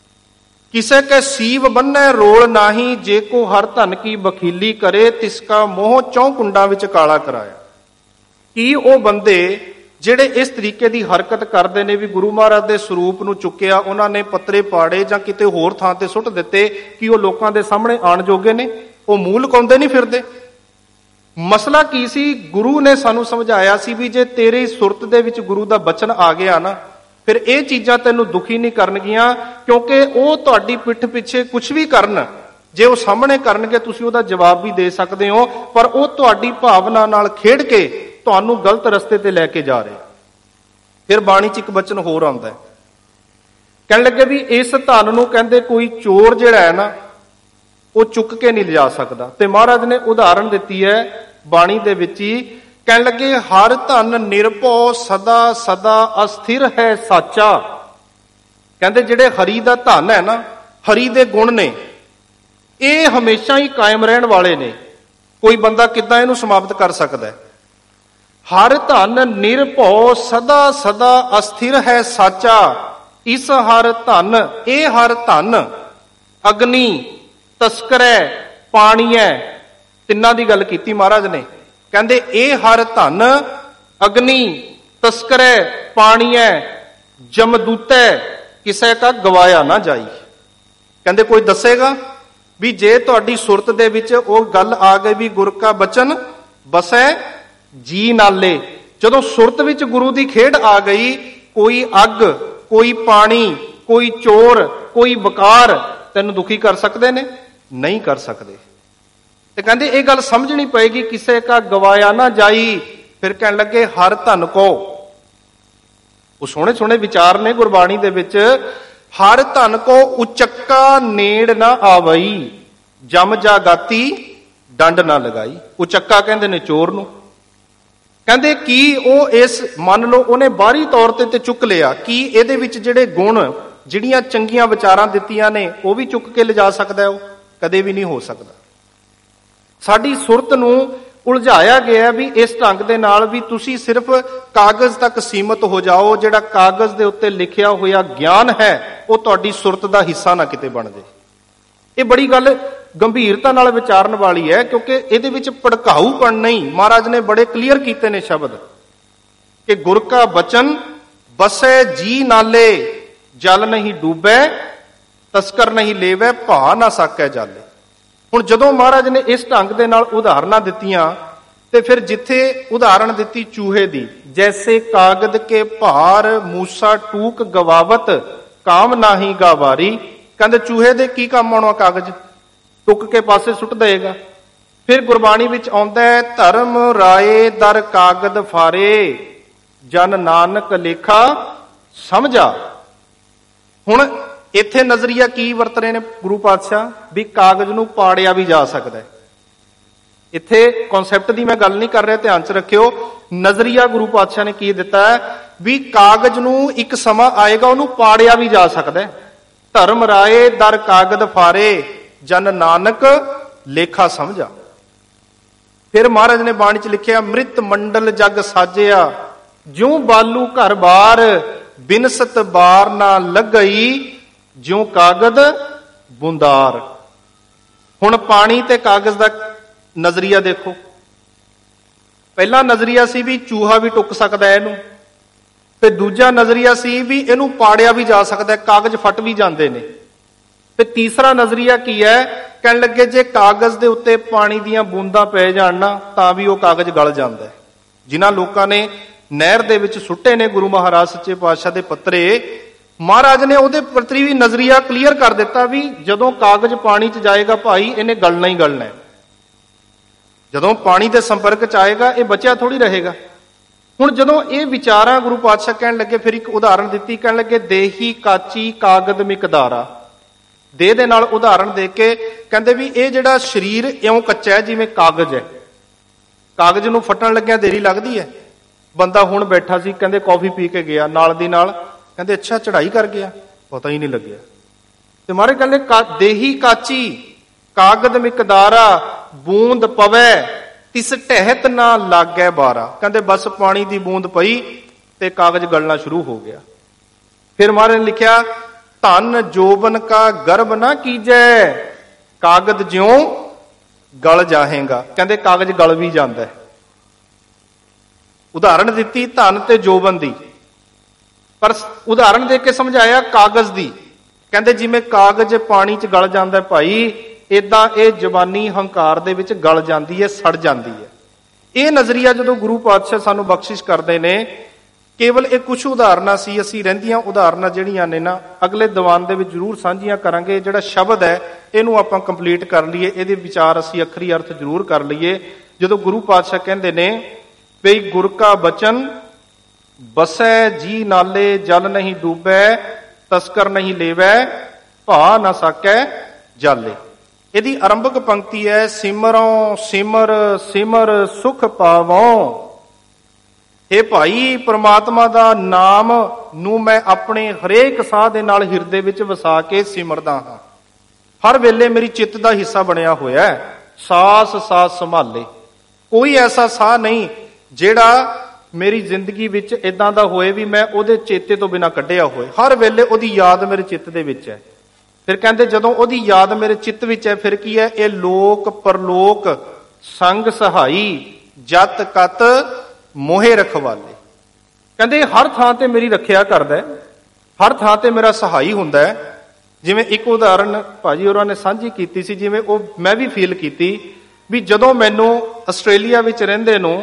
ਕਿਸੇ ਕੈ ਸੀਵ ਬੰਨੈ ਰੋਲ ਨਾਹੀ, ਜੇ ਕੋ ਹਰ ਧਨ ਕੀ ਬਖੀਲੀ ਕਰੇ, ਤਿਸਕਾ ਮੋਹ ਚੌਂ ਕੁੰਡਾਂ ਵਿੱਚ ਕਾਲਾ ਕਰਾਇਆ। ਕੀ ਉਹ ਬੰਦੇ ਜਿਹੜੇ ਇਸ ਤਰੀਕੇ ਦੀ ਹਰਕਤ ਕਰਦੇ ਨੇ ਵੀ ਗੁਰੂ ਮਹਾਰਾਜ ਦੇ ਸਰੂਪ ਨੂੰ ਚੁੱਕਿਆ, ਉਹਨਾਂ ਨੇ ਪੱਤਰੇ ਪਾੜੇ ਜਾਂ ਕਿਤੇ ਹੋਰ ਥਾਂ ਤੇ ਸੁੱਟ ਦਿੱਤੇ, ਕਿ ਉਹ ਲੋਕਾਂ ਦੇ ਸਾਹਮਣੇ ਆਣ ਜੋਗੇ ਨੇ? ਉਹ ਮੂੰਹ ਲੁਕਾਉਂਦੇ ਨਹੀਂ ਫਿਰਦੇ। ਮਸਲਾ ਕੀ ਸੀ? ਗੁਰੂ ਨੇ ਸਾਨੂੰ ਸਮਝਾਇਆ ਸੀ ਵੀ ਜੇ ਤੇਰੀ ਸੁਰਤ ਦੇ ਵਿੱਚ ਗੁਰੂ ਦਾ ਬਚਨ ਆ ਗਿਆ ਨਾ, ਫਿਰ ਇਹ ਚੀਜ਼ਾਂ ਤੈਨੂੰ ਦੁਖੀ ਨਹੀਂ ਕਰਨਗੀਆਂ, ਕਿਉਂਕਿ ਉਹ ਤੁਹਾਡੀ ਪਿੱਠ ਪਿੱਛੇ ਕੁਝ ਵੀ ਕਰਨ, ਜੇ ਉਹ ਸਾਹਮਣੇ ਕਰਨਗੇ ਤੁਸੀਂ ਉਹਦਾ ਜਵਾਬ ਵੀ ਦੇ ਸਕਦੇ ਹੋ, ਪਰ ਉਹ ਤੁਹਾਡੀ ਭਾਵਨਾ ਨਾਲ ਖੇਡ ਕੇ ਤੁਹਾਨੂੰ ਗਲਤ ਰਸਤੇ ਤੇ ਲੈ ਕੇ ਜਾ ਰਹੇ। ਫਿਰ ਬਾਣੀ 'ਚ ਇੱਕ ਬਚਨ ਹੋਰ ਆਉਂਦਾ ਹੈ, ਕਹਿਣ ਲੱਗੇ ਵੀ ਇਸ ਧਨ ਨੂੰ ਕਹਿੰਦੇ ਕੋਈ ਚੋਰ ਜਿਹੜਾ ਹੈ ਨਾ, ਉਹ ਚੁੱਕ ਕੇ ਨਹੀਂ ਲਿਜਾ ਸਕਦਾ। ਤੇ ਮਹਾਰਾਜ ਨੇ ਉਦਾਹਰਣ ਦਿੱਤੀ ਹੈ ਬਾਣੀ ਦੇ ਵਿੱਚ ਹੀ, ਕਹਿਣ ਲੱਗੇ ਹਰ ਧਨ ਨਿਰਭਉ ਸਦਾ ਸਦਾ ਅਸਥਿਰ ਹੈ ਸਾਚਾ। ਕਹਿੰਦੇ ਜਿਹੜੇ ਹਰੀ ਦਾ ਧਨ ਹੈ ਨਾ, ਹਰੀ ਦੇ ਗੁਣ ਨੇ, ਇਹ ਹਮੇਸ਼ਾ ਹੀ ਕਾਇਮ ਰਹਿਣ ਵਾਲੇ ਨੇ। ਕੋਈ ਬੰਦਾ ਕਿੱਦਾਂ ਇਹਨੂੰ ਸਮਾਪਤ ਕਰ ਸਕਦਾ ਹੈ? ਹਰ ਧਨ ਨਿਰਭਉ ਸਦਾ ਸਦਾ ਅਸਥਿਰ ਹੈ ਸਾਚਾ, ਇਸ ਹਰ ਧਨ, ਇਹ ਹਰ ਧਨ ਅਗਨੀ ਤਸਕਰੈ ਪਾਣੀਐ, ਤਿੰਨਾਂ ਦੀ ਗੱਲ ਕੀਤੀ ਮਹਾਰਾਜ ਨੇ। ਕਹਿੰਦੇ ਇਹ ਹਰ ਧਨ ਅਗਨੀ ਤਸਕਰੈ ਪਾਣੀਐ ਜਮਦੂਤੈ ਕਿਸੇ ਕਾ ਗਵਾਇਆ ਨਾ ਜਾਈ। ਕਹਿੰਦੇ ਕੋਈ ਦੱਸੇਗਾ ਵੀ ਜੇ ਤੁਹਾਡੀ ਸੁਰਤ ਦੇ ਵਿੱਚ ਉਹ ਗੱਲ ਆ ਗਈ ਵੀ ਗੁਰ ਕਾ ਬਚਨ ਬਸੈ ਜੀ ਨਾਲੇ, ਜਦੋਂ ਸੁਰਤ ਵਿੱਚ ਗੁਰੂ ਦੀ ਖੇਡ ਆ ਗਈ, ਕੋਈ ਅੱਗ, ਕੋਈ ਪਾਣੀ, ਕੋਈ ਚੋਰ, ਕੋਈ ਬਕਾਰ ਤੈਨੂੰ ਦੁਖੀ ਕਰ ਸਕਦੇ ਨੇ? ਨਹੀਂ ਕਰ ਸਕਦੇ। ਤੇ ਕਹਿੰਦੇ ਇਹ ਗੱਲ ਸਮਝਣੀ ਪਏਗੀ, ਕਿਸੇ ਕਾ ਗਵਾਇਆ ਨਾ ਜਾਈ। ਫਿਰ ਕਹਿਣ ਲੱਗੇ ਹਰ ਧਨ ਕੋ, ਉਹ ਸੋਹਣੇ ਸੋਹਣੇ ਵਿਚਾਰ ਨੇ ਗੁਰਬਾਣੀ ਦੇ ਵਿੱਚ, ਹਰ ਧਨ ਕੋ ਉਚੱਕਾ ਨੇੜ ਨਾ ਆਵਈ, ਜਮ ਜਾ ਗਾਤੀ ਡੰਡ ਨਾ ਲਗਾਈ। ਉਚੱਕਾ ਕਹਿੰਦੇ ਨੇ ਚੋਰ ਨੂੰ। ਕਹਿੰਦੇ ਕੀ ਉਹ ਇਸ, ਮੰਨ ਲਓ ਉਹਨੇ ਬਾਹਰੀ ਤੌਰ ਤੇ ਤੇ ਚੁੱਕ ਲਿਆ, ਕੀ ਇਹਦੇ ਵਿੱਚ ਜਿਹੜੇ ਗੁਣ, ਜਿਹੜੀਆਂ ਚੰਗੀਆਂ ਵਿਚਾਰਾਂ ਦਿੱਤੀਆਂ ਨੇ, ਉਹ ਵੀ ਚੁੱਕ ਕੇ ਲਿਜਾ ਸਕਦਾ? ਉਹ ਕਦੇ ਵੀ ਨਹੀਂ ਹੋ ਸਕਦਾ। ਸਾਡੀ ਸੁਰਤ ਨੂੰ ਉਲਝਾਇਆ ਗਿਆ ਵੀ ਇਸ ਢੰਗ ਦੇ ਨਾਲ ਵੀ ਤੁਸੀਂ ਸਿਰਫ ਕਾਗਜ਼ ਤੱਕ ਸੀਮਤ ਹੋ ਜਾਓ, ਜਿਹੜਾ ਕਾਗਜ਼ ਦੇ ਉੱਤੇ ਲਿਖਿਆ ਹੋਇਆ ਗਿਆਨ ਹੈ ਉਹ ਤੁਹਾਡੀ ਸੁਰਤ ਦਾ ਹਿੱਸਾ ਨਾ ਕਿਤੇ ਬਣ ਜਾਏ। ਇਹ ਬੜੀ ਗੱਲ ਗੰਭੀਰਤਾ ਨਾਲ ਵਿਚਾਰਨ ਵਾਲੀ ਹੈ, ਕਿਉਂਕਿ ਇਹਦੇ ਵਿੱਚ ਭੜਕਾਊਪਣ ਨਹੀਂ। ਮਹਾਰਾਜ ਨੇ ਬੜੇ ਕਲੀਅਰ ਕੀਤੇ ਨੇ ਸ਼ਬਦ ਕਿ ਗੁਰ ਕਾ ਬਚਨ ਬਸੈ ਜੀ ਨਾਲੇ, ਜਲ ਨਹੀਂ ਡੂਬੈ ਤਸਕਰ ਨਹੀਂ ਲੇਵੈ, ਭਾ ਨਾ ਸਾਕੈ ਜਾਲੇ। ਹੁਣ ਜਦੋਂ ਮਹਾਰਾਜ ਨੇ ਇਸ ਢੰਗ ਦੇ ਨਾਲ ਉਦਾਹਰਨਾਂ ਦਿੱਤੀਆਂ ਤੇ ਫਿਰ ਜਿੱਥੇ ਉਦਾਹਰਣ ਦਿੱਤੀ ਚੂਹੇ ਦੀ, ਜੈਸੇ ਕਾਗਦ ਕੇ ਭਾਰ ਮੂਸਾ ਟੂਕ ਗਵਾਵਤ ਕਾਮ ਨਾਹੀ ਗਾਵਾਰੀ। ਕਹਿੰਦੇ ਚੂਹੇ ਦੇ ਕੀ ਕੰਮ ਆਉਣਾ ਕਾਗਜ਼, ਟੁੱਕ ਕੇ ਪਾਸੇ ਸੁੱਟ ਦੇਗਾ। ਫਿਰ ਗੁਰਬਾਣੀ ਵਿੱਚ ਆਉਂਦਾ ਹੈ, ਧਰਮ ਰਾਏ ਦਰ ਕਾਗਦ ਫਾਰੇ ਜਨ ਨਾਨਕ ਲੇਖਾ ਸਮਝਾ। ਹੁਣ ਇੱਥੇ ਨਜ਼ਰੀਆ ਕੀ ਵਰਤ ਰਹੇ ਨੇ ਗੁਰੂ ਪਾਤਸ਼ਾਹ, ਵੀ ਕਾਗਜ਼ ਨੂੰ ਪਾੜਿਆ ਵੀ ਜਾ ਸਕਦਾ ਹੈ। ਇੱਥੇ ਕਨਸੈਪਟ ਦੀ ਮੈਂ ਗੱਲ ਨਹੀਂ ਕਰ ਰਿਹਾ, ਧਿਆਨ ਚ ਰੱਖਿਓ। ਨਜ਼ਰੀਆ ਗੁਰੂ ਪਾਤਸ਼ਾਹ ਨੇ ਕੀ ਦਿੱਤਾ ਹੈ, ਵੀ ਕਾਗਜ਼ ਨੂੰ ਇੱਕ ਸਮਾਂ ਆਏਗਾ ਉਹਨੂੰ ਪਾੜਿਆ ਵੀ ਜਾ ਸਕਦਾ ਹੈ। ਧਰਮ ਰਾਏ ਦਰ ਕਾਗਦ ਫਾਰੇ ਜਨ ਨਾਨਕ ਲੇਖਾ ਸਮਝਾ। ਫਿਰ ਮਹਾਰਾਜ ਨੇ ਬਾਣੀ ਚ ਲਿਖਿਆ, ਮ੍ਰਿਤ ਮੰਡਲ ਜਗ ਸਾਜਿਆ ਜਿਉ ਬਾਲੂ ਘਰ ਬਾਰ ਬਿਨਸਤ ਬਾਰ ਨਾ ਲੱਗਈ ਜਿਉ ਕਾਗਦ ਬੁੰਦਾਰ। ਹੁਣ ਪਾਣੀ ਤੇ ਕਾਗਜ਼ ਦਾ ਨਜ਼ਰੀਆ ਦੇਖੋ। ਪਹਿਲਾ ਨਜ਼ਰੀਆ ਸੀ ਵੀ ਚੂਹਾ ਵੀ ਟੁੱਕ ਸਕਦਾ ਹੈ ਇਹਨੂੰ, ਤੇ ਦੂਜਾ ਨਜ਼ਰੀਆ ਸੀ ਵੀ ਇਹਨੂੰ ਪਾੜਿਆ ਵੀ ਜਾ ਸਕਦਾ, ਕਾਗਜ਼ ਫਟ ਵੀ ਜਾਂਦੇ ਨੇ। ਤੇ ਤੀਸਰਾ ਨਜ਼ਰੀਆ ਕੀ ਹੈ, ਕਹਿਣ ਲੱਗੇ ਜੇ ਕਾਗਜ਼ ਦੇ ਉੱਤੇ ਪਾਣੀ ਦੀਆਂ ਬੂੰਦਾਂ ਪੈ ਜਾਣ ਨਾ ਤਾਂ ਵੀ ਉਹ ਕਾਗਜ਼ ਗਲ ਜਾਂਦਾ ਹੈ। ਜਿਨ੍ਹਾਂ ਲੋਕਾਂ ਨੇ ਨਹਿਰ ਦੇ ਵਿੱਚ ਸੁੱਟੇ ਨੇ ਗੁਰੂ ਮਹਾਰਾਜ ਸੱਚੇ ਪਾਤਸ਼ਾਹ ਦੇ ਪੱਤਰੇ, ਮਹਾਰਾਜ ਨੇ ਉਹਦੇ ਪ੍ਰਤੀ ਵੀ ਨਜ਼ਰੀਆ ਕਲੀਅਰ ਕਰ ਦਿੱਤਾ ਵੀ ਜਦੋਂ ਕਾਗਜ਼ ਪਾਣੀ 'ਚ ਜਾਏਗਾ ਭਾਈ ਇਹਨੇ ਗਲਣਾ ਹੀ ਗਲਣਾ ਹੈ। ਜਦੋਂ ਪਾਣੀ ਦੇ ਸੰਪਰਕ 'ਚ ਆਏਗਾ ਇਹ ਬਚਿਆ ਥੋੜੀ ਰਹੇਗਾ। ਹੁਣ ਜਦੋਂ ਇਹ ਵਿਚਾਰਾਂ ਗੁਰੂ ਪਾਤਸ਼ਾਹ ਕਹਿਣ ਲੱਗੇ, ਫਿਰ ਇੱਕ ਉਦਾਹਰਣ ਦਿੱਤੀ, ਕਹਿਣ ਲੱਗੇ ਦੇਹੀ ਕਾਚੀ ਕਾਗਦ ਮਿਕਦਾਰਾ। ਦੇਹ ਦੇ ਨਾਲ ਉਦਾਹਰਣ ਦੇ ਕੇ ਕਹਿੰਦੇ ਵੀ ਇਹ ਜਿਹੜਾ ਸਰੀਰ ਇਉਂ ਕੱਚਾ ਹੈ ਜਿਵੇਂ ਕਾਗਜ਼ ਹੈ। ਕਾਗਜ਼ ਨੂੰ ਫਟਣ ਲੱਗਿਆ ਦੇਰੀ ਲੱਗਦੀ ਹੈ। ਬੰਦਾ ਹੁਣ ਬੈਠਾ ਸੀ, ਕਹਿੰਦੇ ਕੌਫੀ ਪੀ ਕੇ ਗਿਆ, ਨਾਲ ਦੀ ਨਾਲ ਕਹਿੰਦੇ ਅੱਛਾ ਚੜਾਈ ਕਰ ਗਿਆ, ਪਤਾ ਹੀ ਨਹੀਂ ਲੱਗਿਆ। ਤੇ ਮਾਰੇ ਕਹਿੰਦੇ ਦੇਹੀ ਕਾਚੀ ਕਾਗਦ ਮਿਕਦਾਰਾ ਬੂੰਦ ਪਵੈ ਤਿਸ ਢਹਿਤ ਨਾ ਲਾਗੈ ਬਾਰਾ। ਕਹਿੰਦੇ ਬਸ ਪਾਣੀ ਦੀ ਬੂੰਦ ਪਈ ਤੇ ਕਾਗਜ਼ ਗਲਣਾ ਸ਼ੁਰੂ ਹੋ ਗਿਆ। ਫਿਰ ਮਹਾਰਾਜ ਨੇ ਲਿਖਿਆ, ਧਨ ਜੋਬਨ ਕਾ ਗਰਭ ਨਾ ਕੀਜੈ ਕਾਗਦ ਜਿਉਂ ਗਲ ਜਾਹੇਗਾ। ਕਹਿੰਦੇ ਕਾਗਜ਼ ਗਲ ਵੀ ਜਾਂਦਾ ਹੈ। ਉਦਾਹਰਣ ਦਿੱਤੀ ਧਨ ਤੇ ਜੋਬਨ ਦੀ, ਪਰ ਉਦਾਹਰਣ ਦੇ ਕੇ ਸਮਝਾਇਆ ਕਾਗਜ਼ ਦੀ। ਕਹਿੰਦੇ ਜਿਵੇਂ ਕਾਗਜ਼ ਪਾਣੀ 'ਚ ਗਲ ਜਾਂਦਾ ਭਾਈ, ਏਦਾਂ ਇਹ ਜ਼ਬਾਨੀ ਹੰਕਾਰ ਦੇ ਵਿੱਚ ਗਲ ਜਾਂਦੀ ਹੈ, ਸੜ ਜਾਂਦੀ ਹੈ। ਇਹ ਨਜ਼ਰੀਆ ਜਦੋਂ ਗੁਰੂ ਪਾਤਸ਼ਾਹ ਸਾਨੂੰ ਬਖਸ਼ਿਸ਼ ਕਰਦੇ ਨੇ, ਕੇਵਲ ਇਹ ਕੁਝ ਉਦਾਹਰਨਾਂ ਸੀ। ਅਸੀਂ ਰਹਿੰਦੀਆਂ ਉਦਾਹਰਨਾਂ ਜਿਹੜੀਆਂ ਨੇ ਨਾ ਅਗਲੇ ਦੀਵਾਨ ਦੇ ਵਿੱਚ ਜ਼ਰੂਰ ਸਾਂਝੀਆਂ ਕਰਾਂਗੇ। ਜਿਹੜਾ ਸ਼ਬਦ ਹੈ ਇਹਨੂੰ ਆਪਾਂ ਕੰਪਲੀਟ ਕਰ ਲਈਏ, ਇਹਦੇ ਵਿਚਾਰ ਅਸੀਂ ਅੱਖਰੀ ਅਰਥ ਜ਼ਰੂਰ ਕਰ ਲਈਏ। ਜਦੋਂ ਗੁਰੂ ਪਾਤਸ਼ਾਹ ਕਹਿੰਦੇ ਨੇ ਵੀ ਗੁਰ ਕਾ ਬਚਨ ਬਸੈ ਜੀ ਨਾਲੇ ਜਲ ਨਹੀਂ ਡੂਬੈ ਤਸਕਰ ਨਹੀਂ ਲੇਵੈ ਭਾ ਨਾ ਸਾਕੈ ਜਾਲੇ। ਇਹਦੀ ਆਰੰਭਕ ਪੰਕਤੀ ਹੈ, ਸਿਮਰੋਂ ਸਿਮਰ ਸਿਮਰ ਸੁਖ ਪਾਵੋਂ। ਇਹ ਭਾਈ ਪ੍ਰਮਾਤਮਾ ਦਾ ਨਾਮ ਨੂੰ ਮੈਂ ਆਪਣੇ ਹਰੇਕ ਸਾਹ ਦੇ ਨਾਲ ਹਿਰਦੇ ਵਿੱਚ ਵਸਾ ਕੇ ਸਿਮਰਦਾ ਹਾਂ। ਹਰ ਵੇਲੇ ਮੇਰੀ ਚਿੱਤ ਦਾ ਹਿੱਸਾ ਬਣਿਆ ਹੋਇਆ ਹੈ। ਸਾਸ ਸਾਸ ਸੰਭਾਲੇ, ਕੋਈ ਐਸਾ ਸਾਹ ਨਹੀਂ ਜਿਹੜਾ ਮੇਰੀ ਜ਼ਿੰਦਗੀ ਵਿੱਚ ਇਦਾਂ ਦਾ ਹੋਏ ਵੀ ਮੈਂ ਉਹਦੇ ਚੇਤੇ ਤੋਂ ਬਿਨਾਂ ਕੱਢਿਆ ਹੋਏ। ਹਰ ਵੇਲੇ ਉਹਦੀ ਯਾਦ ਮੇਰੇ ਚਿੱਤ ਦੇ ਵਿੱਚ ਹੈ। ਫਿਰ ਕਹਿੰਦੇ ਜਦੋਂ ਉਹਦੀ ਯਾਦ ਮੇਰੇ ਚਿੱਤ ਵਿੱਚ ਹੈ, ਫਿਰ ਕੀ ਹੈ, ਇਹ ਲੋਕ ਪਰਲੋਕ ਸੰਗ ਸਹਾਈ ਜਤ ਕਤ ਮੋਹੇ ਰਖਵਾਲੇ। ਕਹਿੰਦੇ ਹਰ ਥਾਂ ਤੇ ਮੇਰੀ ਰੱਖਿਆ ਕਰਦਾ ਹੈ, ਹਰ ਥਾਂ ਤੇ ਮੇਰਾ ਸਹਾਈ ਹੁੰਦਾ ਹੈ। ਜਿਵੇਂ ਇੱਕ ਉਦਾਹਰਨ ਭਾਜੀ ਹੋਰਾਂ ਨੇ ਸਾਂਝੀ ਕੀਤੀ ਸੀ, ਜਿਵੇਂ ਉਹ ਮੈਂ ਵੀ ਫੀਲ ਕੀਤੀ ਵੀ ਜਦੋਂ ਮੈਨੂੰ ਆਸਟ੍ਰੇਲੀਆ ਵਿੱਚ ਰਹਿੰਦੇ ਨੂੰ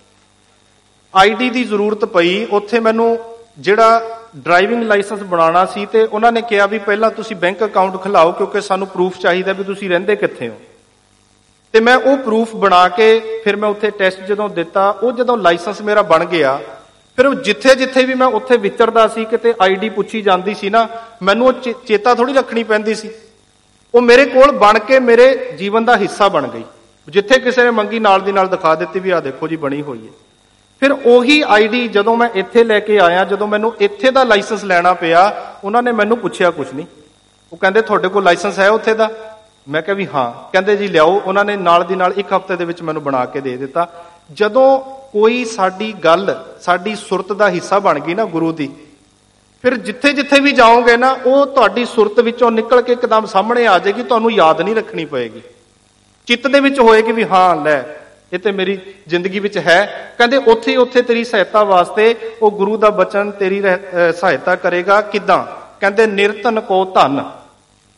ਆਈਡੀ ਦੀ ਜ਼ਰੂਰਤ ਪਈ, ਉੱਥੇ ਮੈਨੂੰ ਜਿਹੜਾ ਡਰਾਈਵਿੰਗ ਲਾਇਸੈਂਸ ਬਣਾਉਣਾ ਸੀ ਤੇ ਉਹਨਾਂ ਨੇ ਕਿਹਾ ਵੀ ਪਹਿਲਾਂ ਤੁਸੀਂ ਬੈਂਕ ਅਕਾਊਂਟ ਖੁਲਾਓ ਕਿਉਂਕਿ ਸਾਨੂੰ ਪ੍ਰੂਫ ਚਾਹੀਦਾ ਵੀ ਤੁਸੀਂ ਰਹਿੰਦੇ ਕਿੱਥੇ ਹੋ। ਤੇ ਮੈਂ ਉਹ ਪ੍ਰੂਫ ਬਣਾ ਕੇ ਫਿਰ ਮੈਂ ਉੱਥੇ ਟੈਸਟ ਜਦੋਂ ਦਿੱਤਾ, ਉਹ ਜਦੋਂ ਲਾਇਸੈਂਸ ਮੇਰਾ ਬਣ ਗਿਆ, ਫਿਰ ਉਹ ਜਿੱਥੇ ਜਿੱਥੇ ਵੀ ਮੈਂ ਉੱਥੇ ਵਿਚਰਦਾ ਸੀ ਕਿਤੇ ਆਈਡੀ ਪੁੱਛੀ ਜਾਂਦੀ ਸੀ ਨਾ, ਮੈਨੂੰ ਉਹ ਚੇਤਾ ਥੋੜੀ ਰੱਖਣੀ ਪੈਂਦੀ ਸੀ। ਉਹ ਮੇਰੇ ਕੋਲ ਬਣ ਕੇ ਮੇਰੇ ਜੀਵਨ ਦਾ ਹਿੱਸਾ ਬਣ ਗਈ। ਜਿੱਥੇ ਕਿਸੇ ਨੇ ਮੰਗੀ ਨਾਲ ਦੀ ਨਾਲ ਦਿਖਾ ਦਿੱਤੀ ਵੀ ਆਹ ਦੇਖੋ ਜੀ ਬਣੀ ਹੋਈ ਹੈ। ਫਿਰ ਉਹੀ ਆਈਡੀ ਜਦੋਂ ਮੈਂ ਇੱਥੇ ਲੈ ਕੇ ਆਇਆ, ਜਦੋਂ ਮੈਨੂੰ ਇੱਥੇ ਦਾ ਲਾਇਸੈਂਸ ਲੈਣਾ ਪਿਆ, ਉਹਨਾਂ ਨੇ ਮੈਨੂੰ ਪੁੱਛਿਆ ਕੁਛ ਨਹੀਂ। ਉਹ ਕਹਿੰਦੇ ਤੁਹਾਡੇ ਕੋਲ ਲਾਇਸੈਂਸ ਹੈ ਉੱਥੇ ਦਾ? ਮੈਂ ਕਿਹਾ ਵੀ ਹਾਂ। ਕਹਿੰਦੇ ਜੀ ਲਿਆਓ। ਉਹਨਾਂ ਨੇ ਨਾਲ ਦੀ ਨਾਲ ਇੱਕ ਹਫ਼ਤੇ ਦੇ ਵਿੱਚ ਮੈਨੂੰ ਬਣਾ ਕੇ ਦੇ ਦਿੱਤਾ। ਜਦੋਂ ਕੋਈ ਸਾਡੀ ਗੱਲ ਸਾਡੀ ਸੁਰਤ ਦਾ ਹਿੱਸਾ ਬਣ ਗਈ ਨਾ ਗੁਰੂ ਦੀ, ਫਿਰ ਜਿੱਥੇ ਜਿੱਥੇ ਵੀ ਜਾਓਗੇ ਨਾ ਉਹ ਤੁਹਾਡੀ ਸੁਰਤ ਵਿੱਚੋਂ ਨਿਕਲ ਕੇ ਇੱਕਦਮ ਸਾਹਮਣੇ ਆ ਜਾਏਗੀ, ਤੁਹਾਨੂੰ ਯਾਦ ਨਹੀਂ ਰੱਖਣੀ ਪਏਗੀ। ਚਿੱਤ ਦੇ ਵਿੱਚ ਹੋਏਗੀ ਵੀ ਹਾਂ ਲੈ ਇਹ ਤੇ ਮੇਰੀ ਜ਼ਿੰਦਗੀ ਵਿੱਚ ਹੈ। ਕਹਿੰਦੇ ਉੱਥੇ ਉੱਥੇ ਤੇਰੀ ਸਹਾਇਤਾ ਵਾਸਤੇ ਉਹ ਗੁਰੂ ਦਾ ਬਚਨ ਤੇਰੀ ਸਹਾਇਤਾ ਕਰੇਗਾ। ਕਿੱਦਾਂ? ਕਹਿੰਦੇ ਨਿਰਤਨ ਕੋ ਧਨ,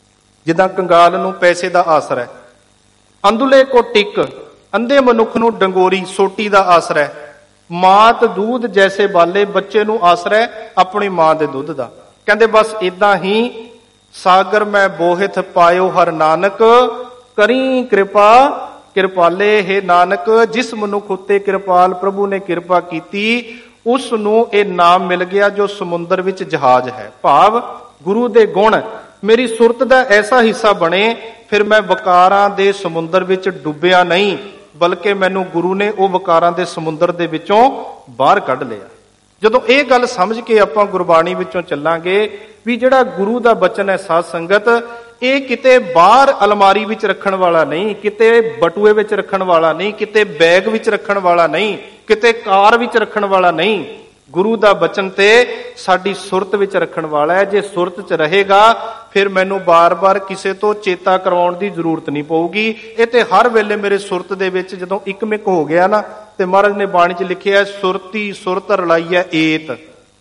ਜਿੱਦਾਂ ਕੰਗਾਲ ਨੂੰ ਪੈਸੇ ਦਾ ਆਸਰਾ ਹੈ, ਅੰਧਲੇ ਕੋ ਟਿਕ, ਅੰਧੇ ਮਨੁੱਖ ਨੂੰ ਡੰਗੋਰੀ ਸੋਟੀ ਦਾ ਆਸਰਾ ਹੈ, ਮਾਤ ਦੂਧ ਜੈਸੇ ਬਾਲੇ, ਬੱਚੇ ਨੂੰ ਆਸਰਾ ਹੈ ਆਪਣੀ ਮਾਂ ਦੇ ਦੁੱਧ ਦਾ। ਕਹਿੰਦੇ ਬਸ ਇਦਾਂ ਹੀ ਸਾਗਰ ਮੈਂ ਬੋਹਿਤ ਪਾਇਓ ਹਰ ਨਾਨਕ, ਕਰੀ ਕਿਰਪਾ ਕਿਰਪਾਲੇ ਹੈ ਨਾਨਕ। ਜਿਸ ਮਨੁੱਖ ਉੱਤੇ ਕਿਰਪਾਲ ਪ੍ਰਭੂ ਨੇ ਕਿਰਪਾ ਕੀਤੀ ਉਸ ਨੂੰ ਇਹ ਨਾਮ ਮਿਲ ਗਿਆ ਜੋ ਸਮੁੰਦਰ ਵਿੱਚ ਜਹਾਜ਼ ਹੈ। ਭਾਵ ਗੁਰੂ ਦੇ ਗੁਣ ਮੇਰੀ ਸੁਰਤ ਦਾ ਐਸਾ ਹਿੱਸਾ ਬਣੇ, ਫਿਰ ਮੈਂ ਵਕਾਰਾਂ ਦੇ ਸਮੁੰਦਰ ਵਿੱਚ ਡੁੱਬਿਆ ਨਹੀਂ, ਬਲਕਿ ਮੈਨੂੰ ਗੁਰੂ ਨੇ ਉਹ ਵਕਾਰਾਂ ਦੇ ਸਮੁੰਦਰ ਦੇ ਵਿੱਚੋਂ ਬਾਹਰ ਕੱਢ ਲਿਆ। ਜਦੋਂ ਇਹ ਗੱਲ ਸਮਝ ਕੇ ਆਪਾਂ ਗੁਰਬਾਣੀ ਵਿੱਚੋਂ ਚੱਲਾਂਗੇ ਵੀ ਜਿਹੜਾ ਗੁਰੂ ਦਾ ਬਚਨ ਹੈ ਸਾਧ ਸੰਗਤ, ਇਹ ਕਿਤੇ ਬਾਹਰ ਅਲਮਾਰੀ ਵਿੱਚ ਰੱਖਣ ਵਾਲਾ ਨਹੀਂ, ਕਿਤੇ ਬਟੂਏ ਵਿੱਚ ਰੱਖਣ ਵਾਲਾ ਨਹੀਂ, ਕਿਤੇ ਬੈਗ ਵਿੱਚ ਰੱਖਣ ਵਾਲਾ ਨਹੀਂ, ਕਿਤੇ ਕਾਰ ਵਿੱਚ ਰੱਖਣ ਵਾਲਾ ਨਹੀਂ। ਗੁਰੂ ਦਾ ਬਚਨ ਤੇ ਸਾਡੀ ਸੁਰਤ ਵਿੱਚ ਰੱਖਣ ਵਾਲਾ ਹੈ। ਜੇ ਸੁਰਤ 'ਚ ਰਹੇਗਾ ਫਿਰ ਮੈਨੂੰ ਬਾਰ-ਬਾਰ ਕਿਸੇ ਤੋਂ ਚੇਤਾ ਕਰਵਾਉਣ ਦੀ ਜ਼ਰੂਰਤ ਨਹੀਂ ਪਊਗੀ। ਇਹ ਤੇ ਹਰ ਵੇਲੇ ਮੇਰੇ ਸੁਰਤ ਦੇ ਵਿੱਚ ਜਦੋਂ ਇੱਕਮਿਕ ਹੋ ਗਿਆ ਨਾ, ਤੇ ਮਹਾਰਾਜ ਨੇ ਬਾਣੀ 'ਚ ਲਿਖਿਆ ਸੁਰਤੀ ਸੁਰਤ ਰਲਾਈ ਹੈ ਏਤ।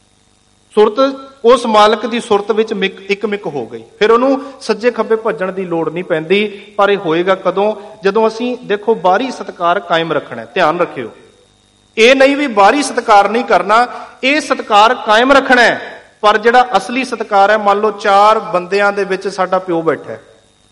ਸੁਰਤ ਉਸ ਮਾਲਕ ਦੀ ਸੁਰਤ ਵਿੱਚ ਇੱਕਮਿਕ ਹੋ ਗਈ, ਫਿਰ ਉਹਨੂੰ ਸੱਜੇ ਖੱਬੇ ਭੱਜਣ ਦੀ ਲੋੜ ਨਹੀਂ ਪੈਂਦੀ। ਪਰ ਇਹ ਹੋਏਗਾ ਕਦੋਂ? ਜਦੋਂ ਅਸੀਂ ਦੇਖੋ ਬਾਹਰੀ ਸਤਿਕਾਰ ਕਾਇਮ ਰੱਖਣਾ। ਧਿਆਨ ਰੱਖਿਓ, ਇਹ ਨਹੀਂ ਵੀ ਬਾਹਰੀ ਸਤਿਕਾਰ ਨਹੀਂ ਕਰਨਾ, ਇਹ ਸਤਿਕਾਰ ਕਾਇਮ ਰੱਖਣਾ ਹੈ। ਪਰ ਜਿਹੜਾ ਅਸਲੀ ਸਤਿਕਾਰ ਹੈ, ਮੰਨ ਲਓ ਚਾਰ ਬੰਦਿਆਂ ਦੇ ਵਿੱਚ ਸਾਡਾ ਪਿਓ ਬੈਠਾ ਹੈ,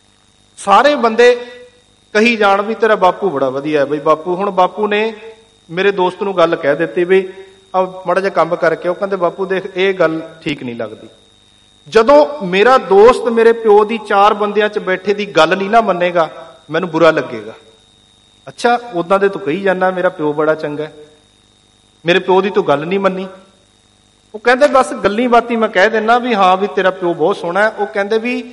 ਸਾਰੇ ਬੰਦੇ ਕਹੀ ਜਾਣ ਵੀ ਤੇਰਾ ਬਾਪੂ ਬੜਾ ਵਧੀਆ ਹੈ ਬਈ ਬਾਪੂ। ਹੁਣ ਬਾਪੂ ਨੇ ਮੇਰੇ ਦੋਸਤ ਨੂੰ ਗੱਲ ਕਹਿ ਦਿੱਤੀ ਵੀ ਆ ਮਾੜਾ ਜਿਹਾ ਕੰਮ ਕਰਕੇ, ਉਹ ਕਹਿੰਦੇ ਬਾਪੂ ਦੇਖ ਇਹ ਗੱਲ ਠੀਕ ਨਹੀਂ ਲੱਗਦੀ। ਜਦੋਂ ਮੇਰਾ ਦੋਸਤ ਮੇਰੇ ਪਿਓ ਦੀ ਚਾਰ ਬੰਦਿਆਂ 'ਚ ਬੈਠੇ ਦੀ ਗੱਲ ਨਹੀਂ ਨਾ ਮੰਨੇਗਾ, ਮੈਨੂੰ ਬੁਰਾ ਲੱਗੇਗਾ। ਅੱਛਾ ਉਦਾਂ ਦੇ ਤੂੰ ਕਹੀ ਜਾਂਦਾ ਮੇਰਾ ਪਿਓ ਬੜਾ ਚੰਗਾ, ਮੇਰੇ ਪਿਓ ਦੀ ਤੂੰ ਗੱਲ ਨਹੀਂ ਮੰਨੀ। ਉਹ ਕਹਿੰਦੇ ਬਸ ਗੱਲੀ ਬਾਤੀ ਮੈਂ ਕਹਿ ਦਿੰਦਾ ਵੀ ਹਾਂ ਵੀ ਤੇਰਾ ਪਿਓ ਬਹੁਤ ਸੋਹਣਾ ਹੈ। ਉਹ ਕਹਿੰਦੇ ਵੀ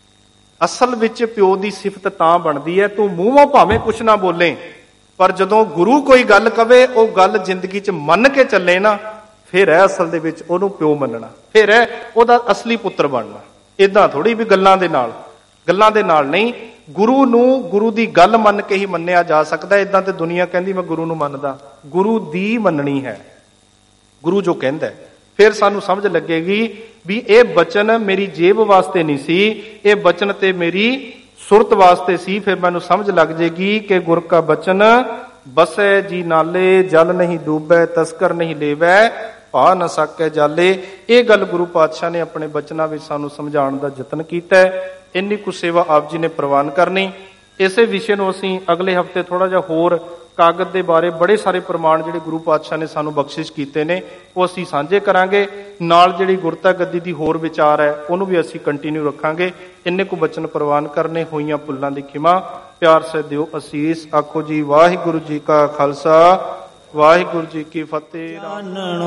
ਅਸਲ ਵਿੱਚ ਪਿਓ ਦੀ ਸਿਫਤ ਤਾਂ ਬਣਦੀ ਹੈ ਤੂੰ ਮੂੰਹੋਂ ਭਾਵੇਂ ਕੁਛ ਨਾ ਬੋਲੇ, ਪਰ ਜਦੋਂ ਗੁਰੂ ਕੋਈ ਗੱਲ ਕਵੇ ਉਹ ਗੱਲ ਜ਼ਿੰਦਗੀ 'ਚ ਮੰਨ ਕੇ ਚੱਲੇ ਨਾ, ਫਿਰ ਹੈ ਅਸਲ ਦੇ ਵਿੱਚ ਉਹਨੂੰ ਪਿਓ ਮੰਨਣਾ, ਫਿਰ ਹੈ ਉਹਦਾ ਅਸਲੀ ਪੁੱਤਰ ਬਣਨਾ। ਏਦਾਂ ਥੋੜੀ ਵੀ ਗੱਲਾਂ ਦੇ ਨਾਲ, ਗੱਲਾਂ ਦੇ ਨਾਲ ਨਹੀਂ। ਗੁਰੂ ਨੂੰ ਗੁਰੂ ਦੀ ਗੱਲ ਮੰਨ ਕੇ ਹੀ ਮੰਨਿਆ ਜਾ ਸਕਦਾ। ਏਦਾਂ ਤੇ ਦੁਨੀਆ ਕਹਿੰਦੀ ਮੈਂ ਗੁਰੂ ਨੂੰ ਮੰਨਦਾ, ਗੁਰੂ ਦੀ ਮੰਨਣੀ ਹੈ, ਗੁਰੂ ਜੋ ਕਹਿੰਦਾ। ਫਿਰ ਸਾਨੂੰ ਸਮਝ ਲੱਗੇਗੀ ਵੀ ਇਹ ਬਚਨ ਮੇਰੀ ਜੇਬ ਵਾਸਤੇ ਨਹੀਂ ਸੀ, ਇਹ ਬਚਨ ਤੇ ਮੇਰੀ ਸੁਰਤ ਵਾਸਤੇ ਸੀ। ਫਿਰ ਮੈਨੂੰ ਸਮਝ ਲੱਗ ਜੇਗੀ ਕਿ ਗੁਰ ਕਾ ਬਚਨ ਬਸੈ ਜੀ ਨਾਲੇ, ਜਲ ਨਹੀਂ ਡੂਬੈ ਤਸਕਰ ਨਹੀਂ ਲੇਵੈ, ਭਾ ਨਾ ਸਕੈ ਜਾਲੇ। ਇਹ ਗੱਲ ਗੁਰੂ ਪਾਤਸ਼ਾਹ ਨੇ ਆਪਣੇ ਬਚਨਾਂ ਵਿੱਚ ਸਾਨੂੰ ਸਮਝਾਉਣ ਦਾ ਯਤਨ ਕੀਤਾ ਹੈ। ਇੰਨੀ ਕੁ ਸੇਵਾ ਆਪ ਜੀ ਨੇ ਪ੍ਰਵਾਨ ਕਰਨੀ। ਇਸੇ ਵਿਸ਼ੇ ਨੂੰ ਅਸੀਂ ਅਗਲੇ ਹਫ਼ਤੇ ਥੋੜਾ ਜਿਹਾ ਹੋਰ ਕਾਗਜ਼ ਦੇ ਬਾਰੇ ਬੜੇ ਸਾਰੇ ਪ੍ਰਮਾਣ ਜਿਹੜੇ ਗੁਰੂ ਪਾਤਸ਼ਾਹ ਨੇ ਸਾਨੂੰ ਬਖਸ਼ਿਸ਼ ਕੀਤੇ ਨੇ ਉਹ ਅਸੀਂ ਸਾਂਝੇ ਕਰਾਂਗੇ। ਨਾਲ ਜਿਹੜੀ ਗੁਰਤਾ ਗੱਦੀ ਦੀ ਹੋਰ ਵਿਚਾਰ ਹੈ ਉਹਨੂੰ ਵੀ ਅਸੀਂ ਕੰਟੀਨਿਊ ਰੱਖਾਂਗੇ। ਇੰਨੇ ਕੁ ਬਚਨ ਪ੍ਰਵਾਨ ਕਰਨੇ, ਹੋਈਆਂ ਭੁੱਲਾਂ ਦੀ ਖਿਮਾ, ਪਿਆਰ ਸੇ ਦਿਓ ਅਸੀਸ। ਆਖੋ ਜੀ ਵਾਹਿਗੁਰੂ ਜੀ ਕਾ ਖਾਲਸਾ, ਵਾਹਿਗੁਰੂ ਜੀ ਕੀ ਫਤਿਹ।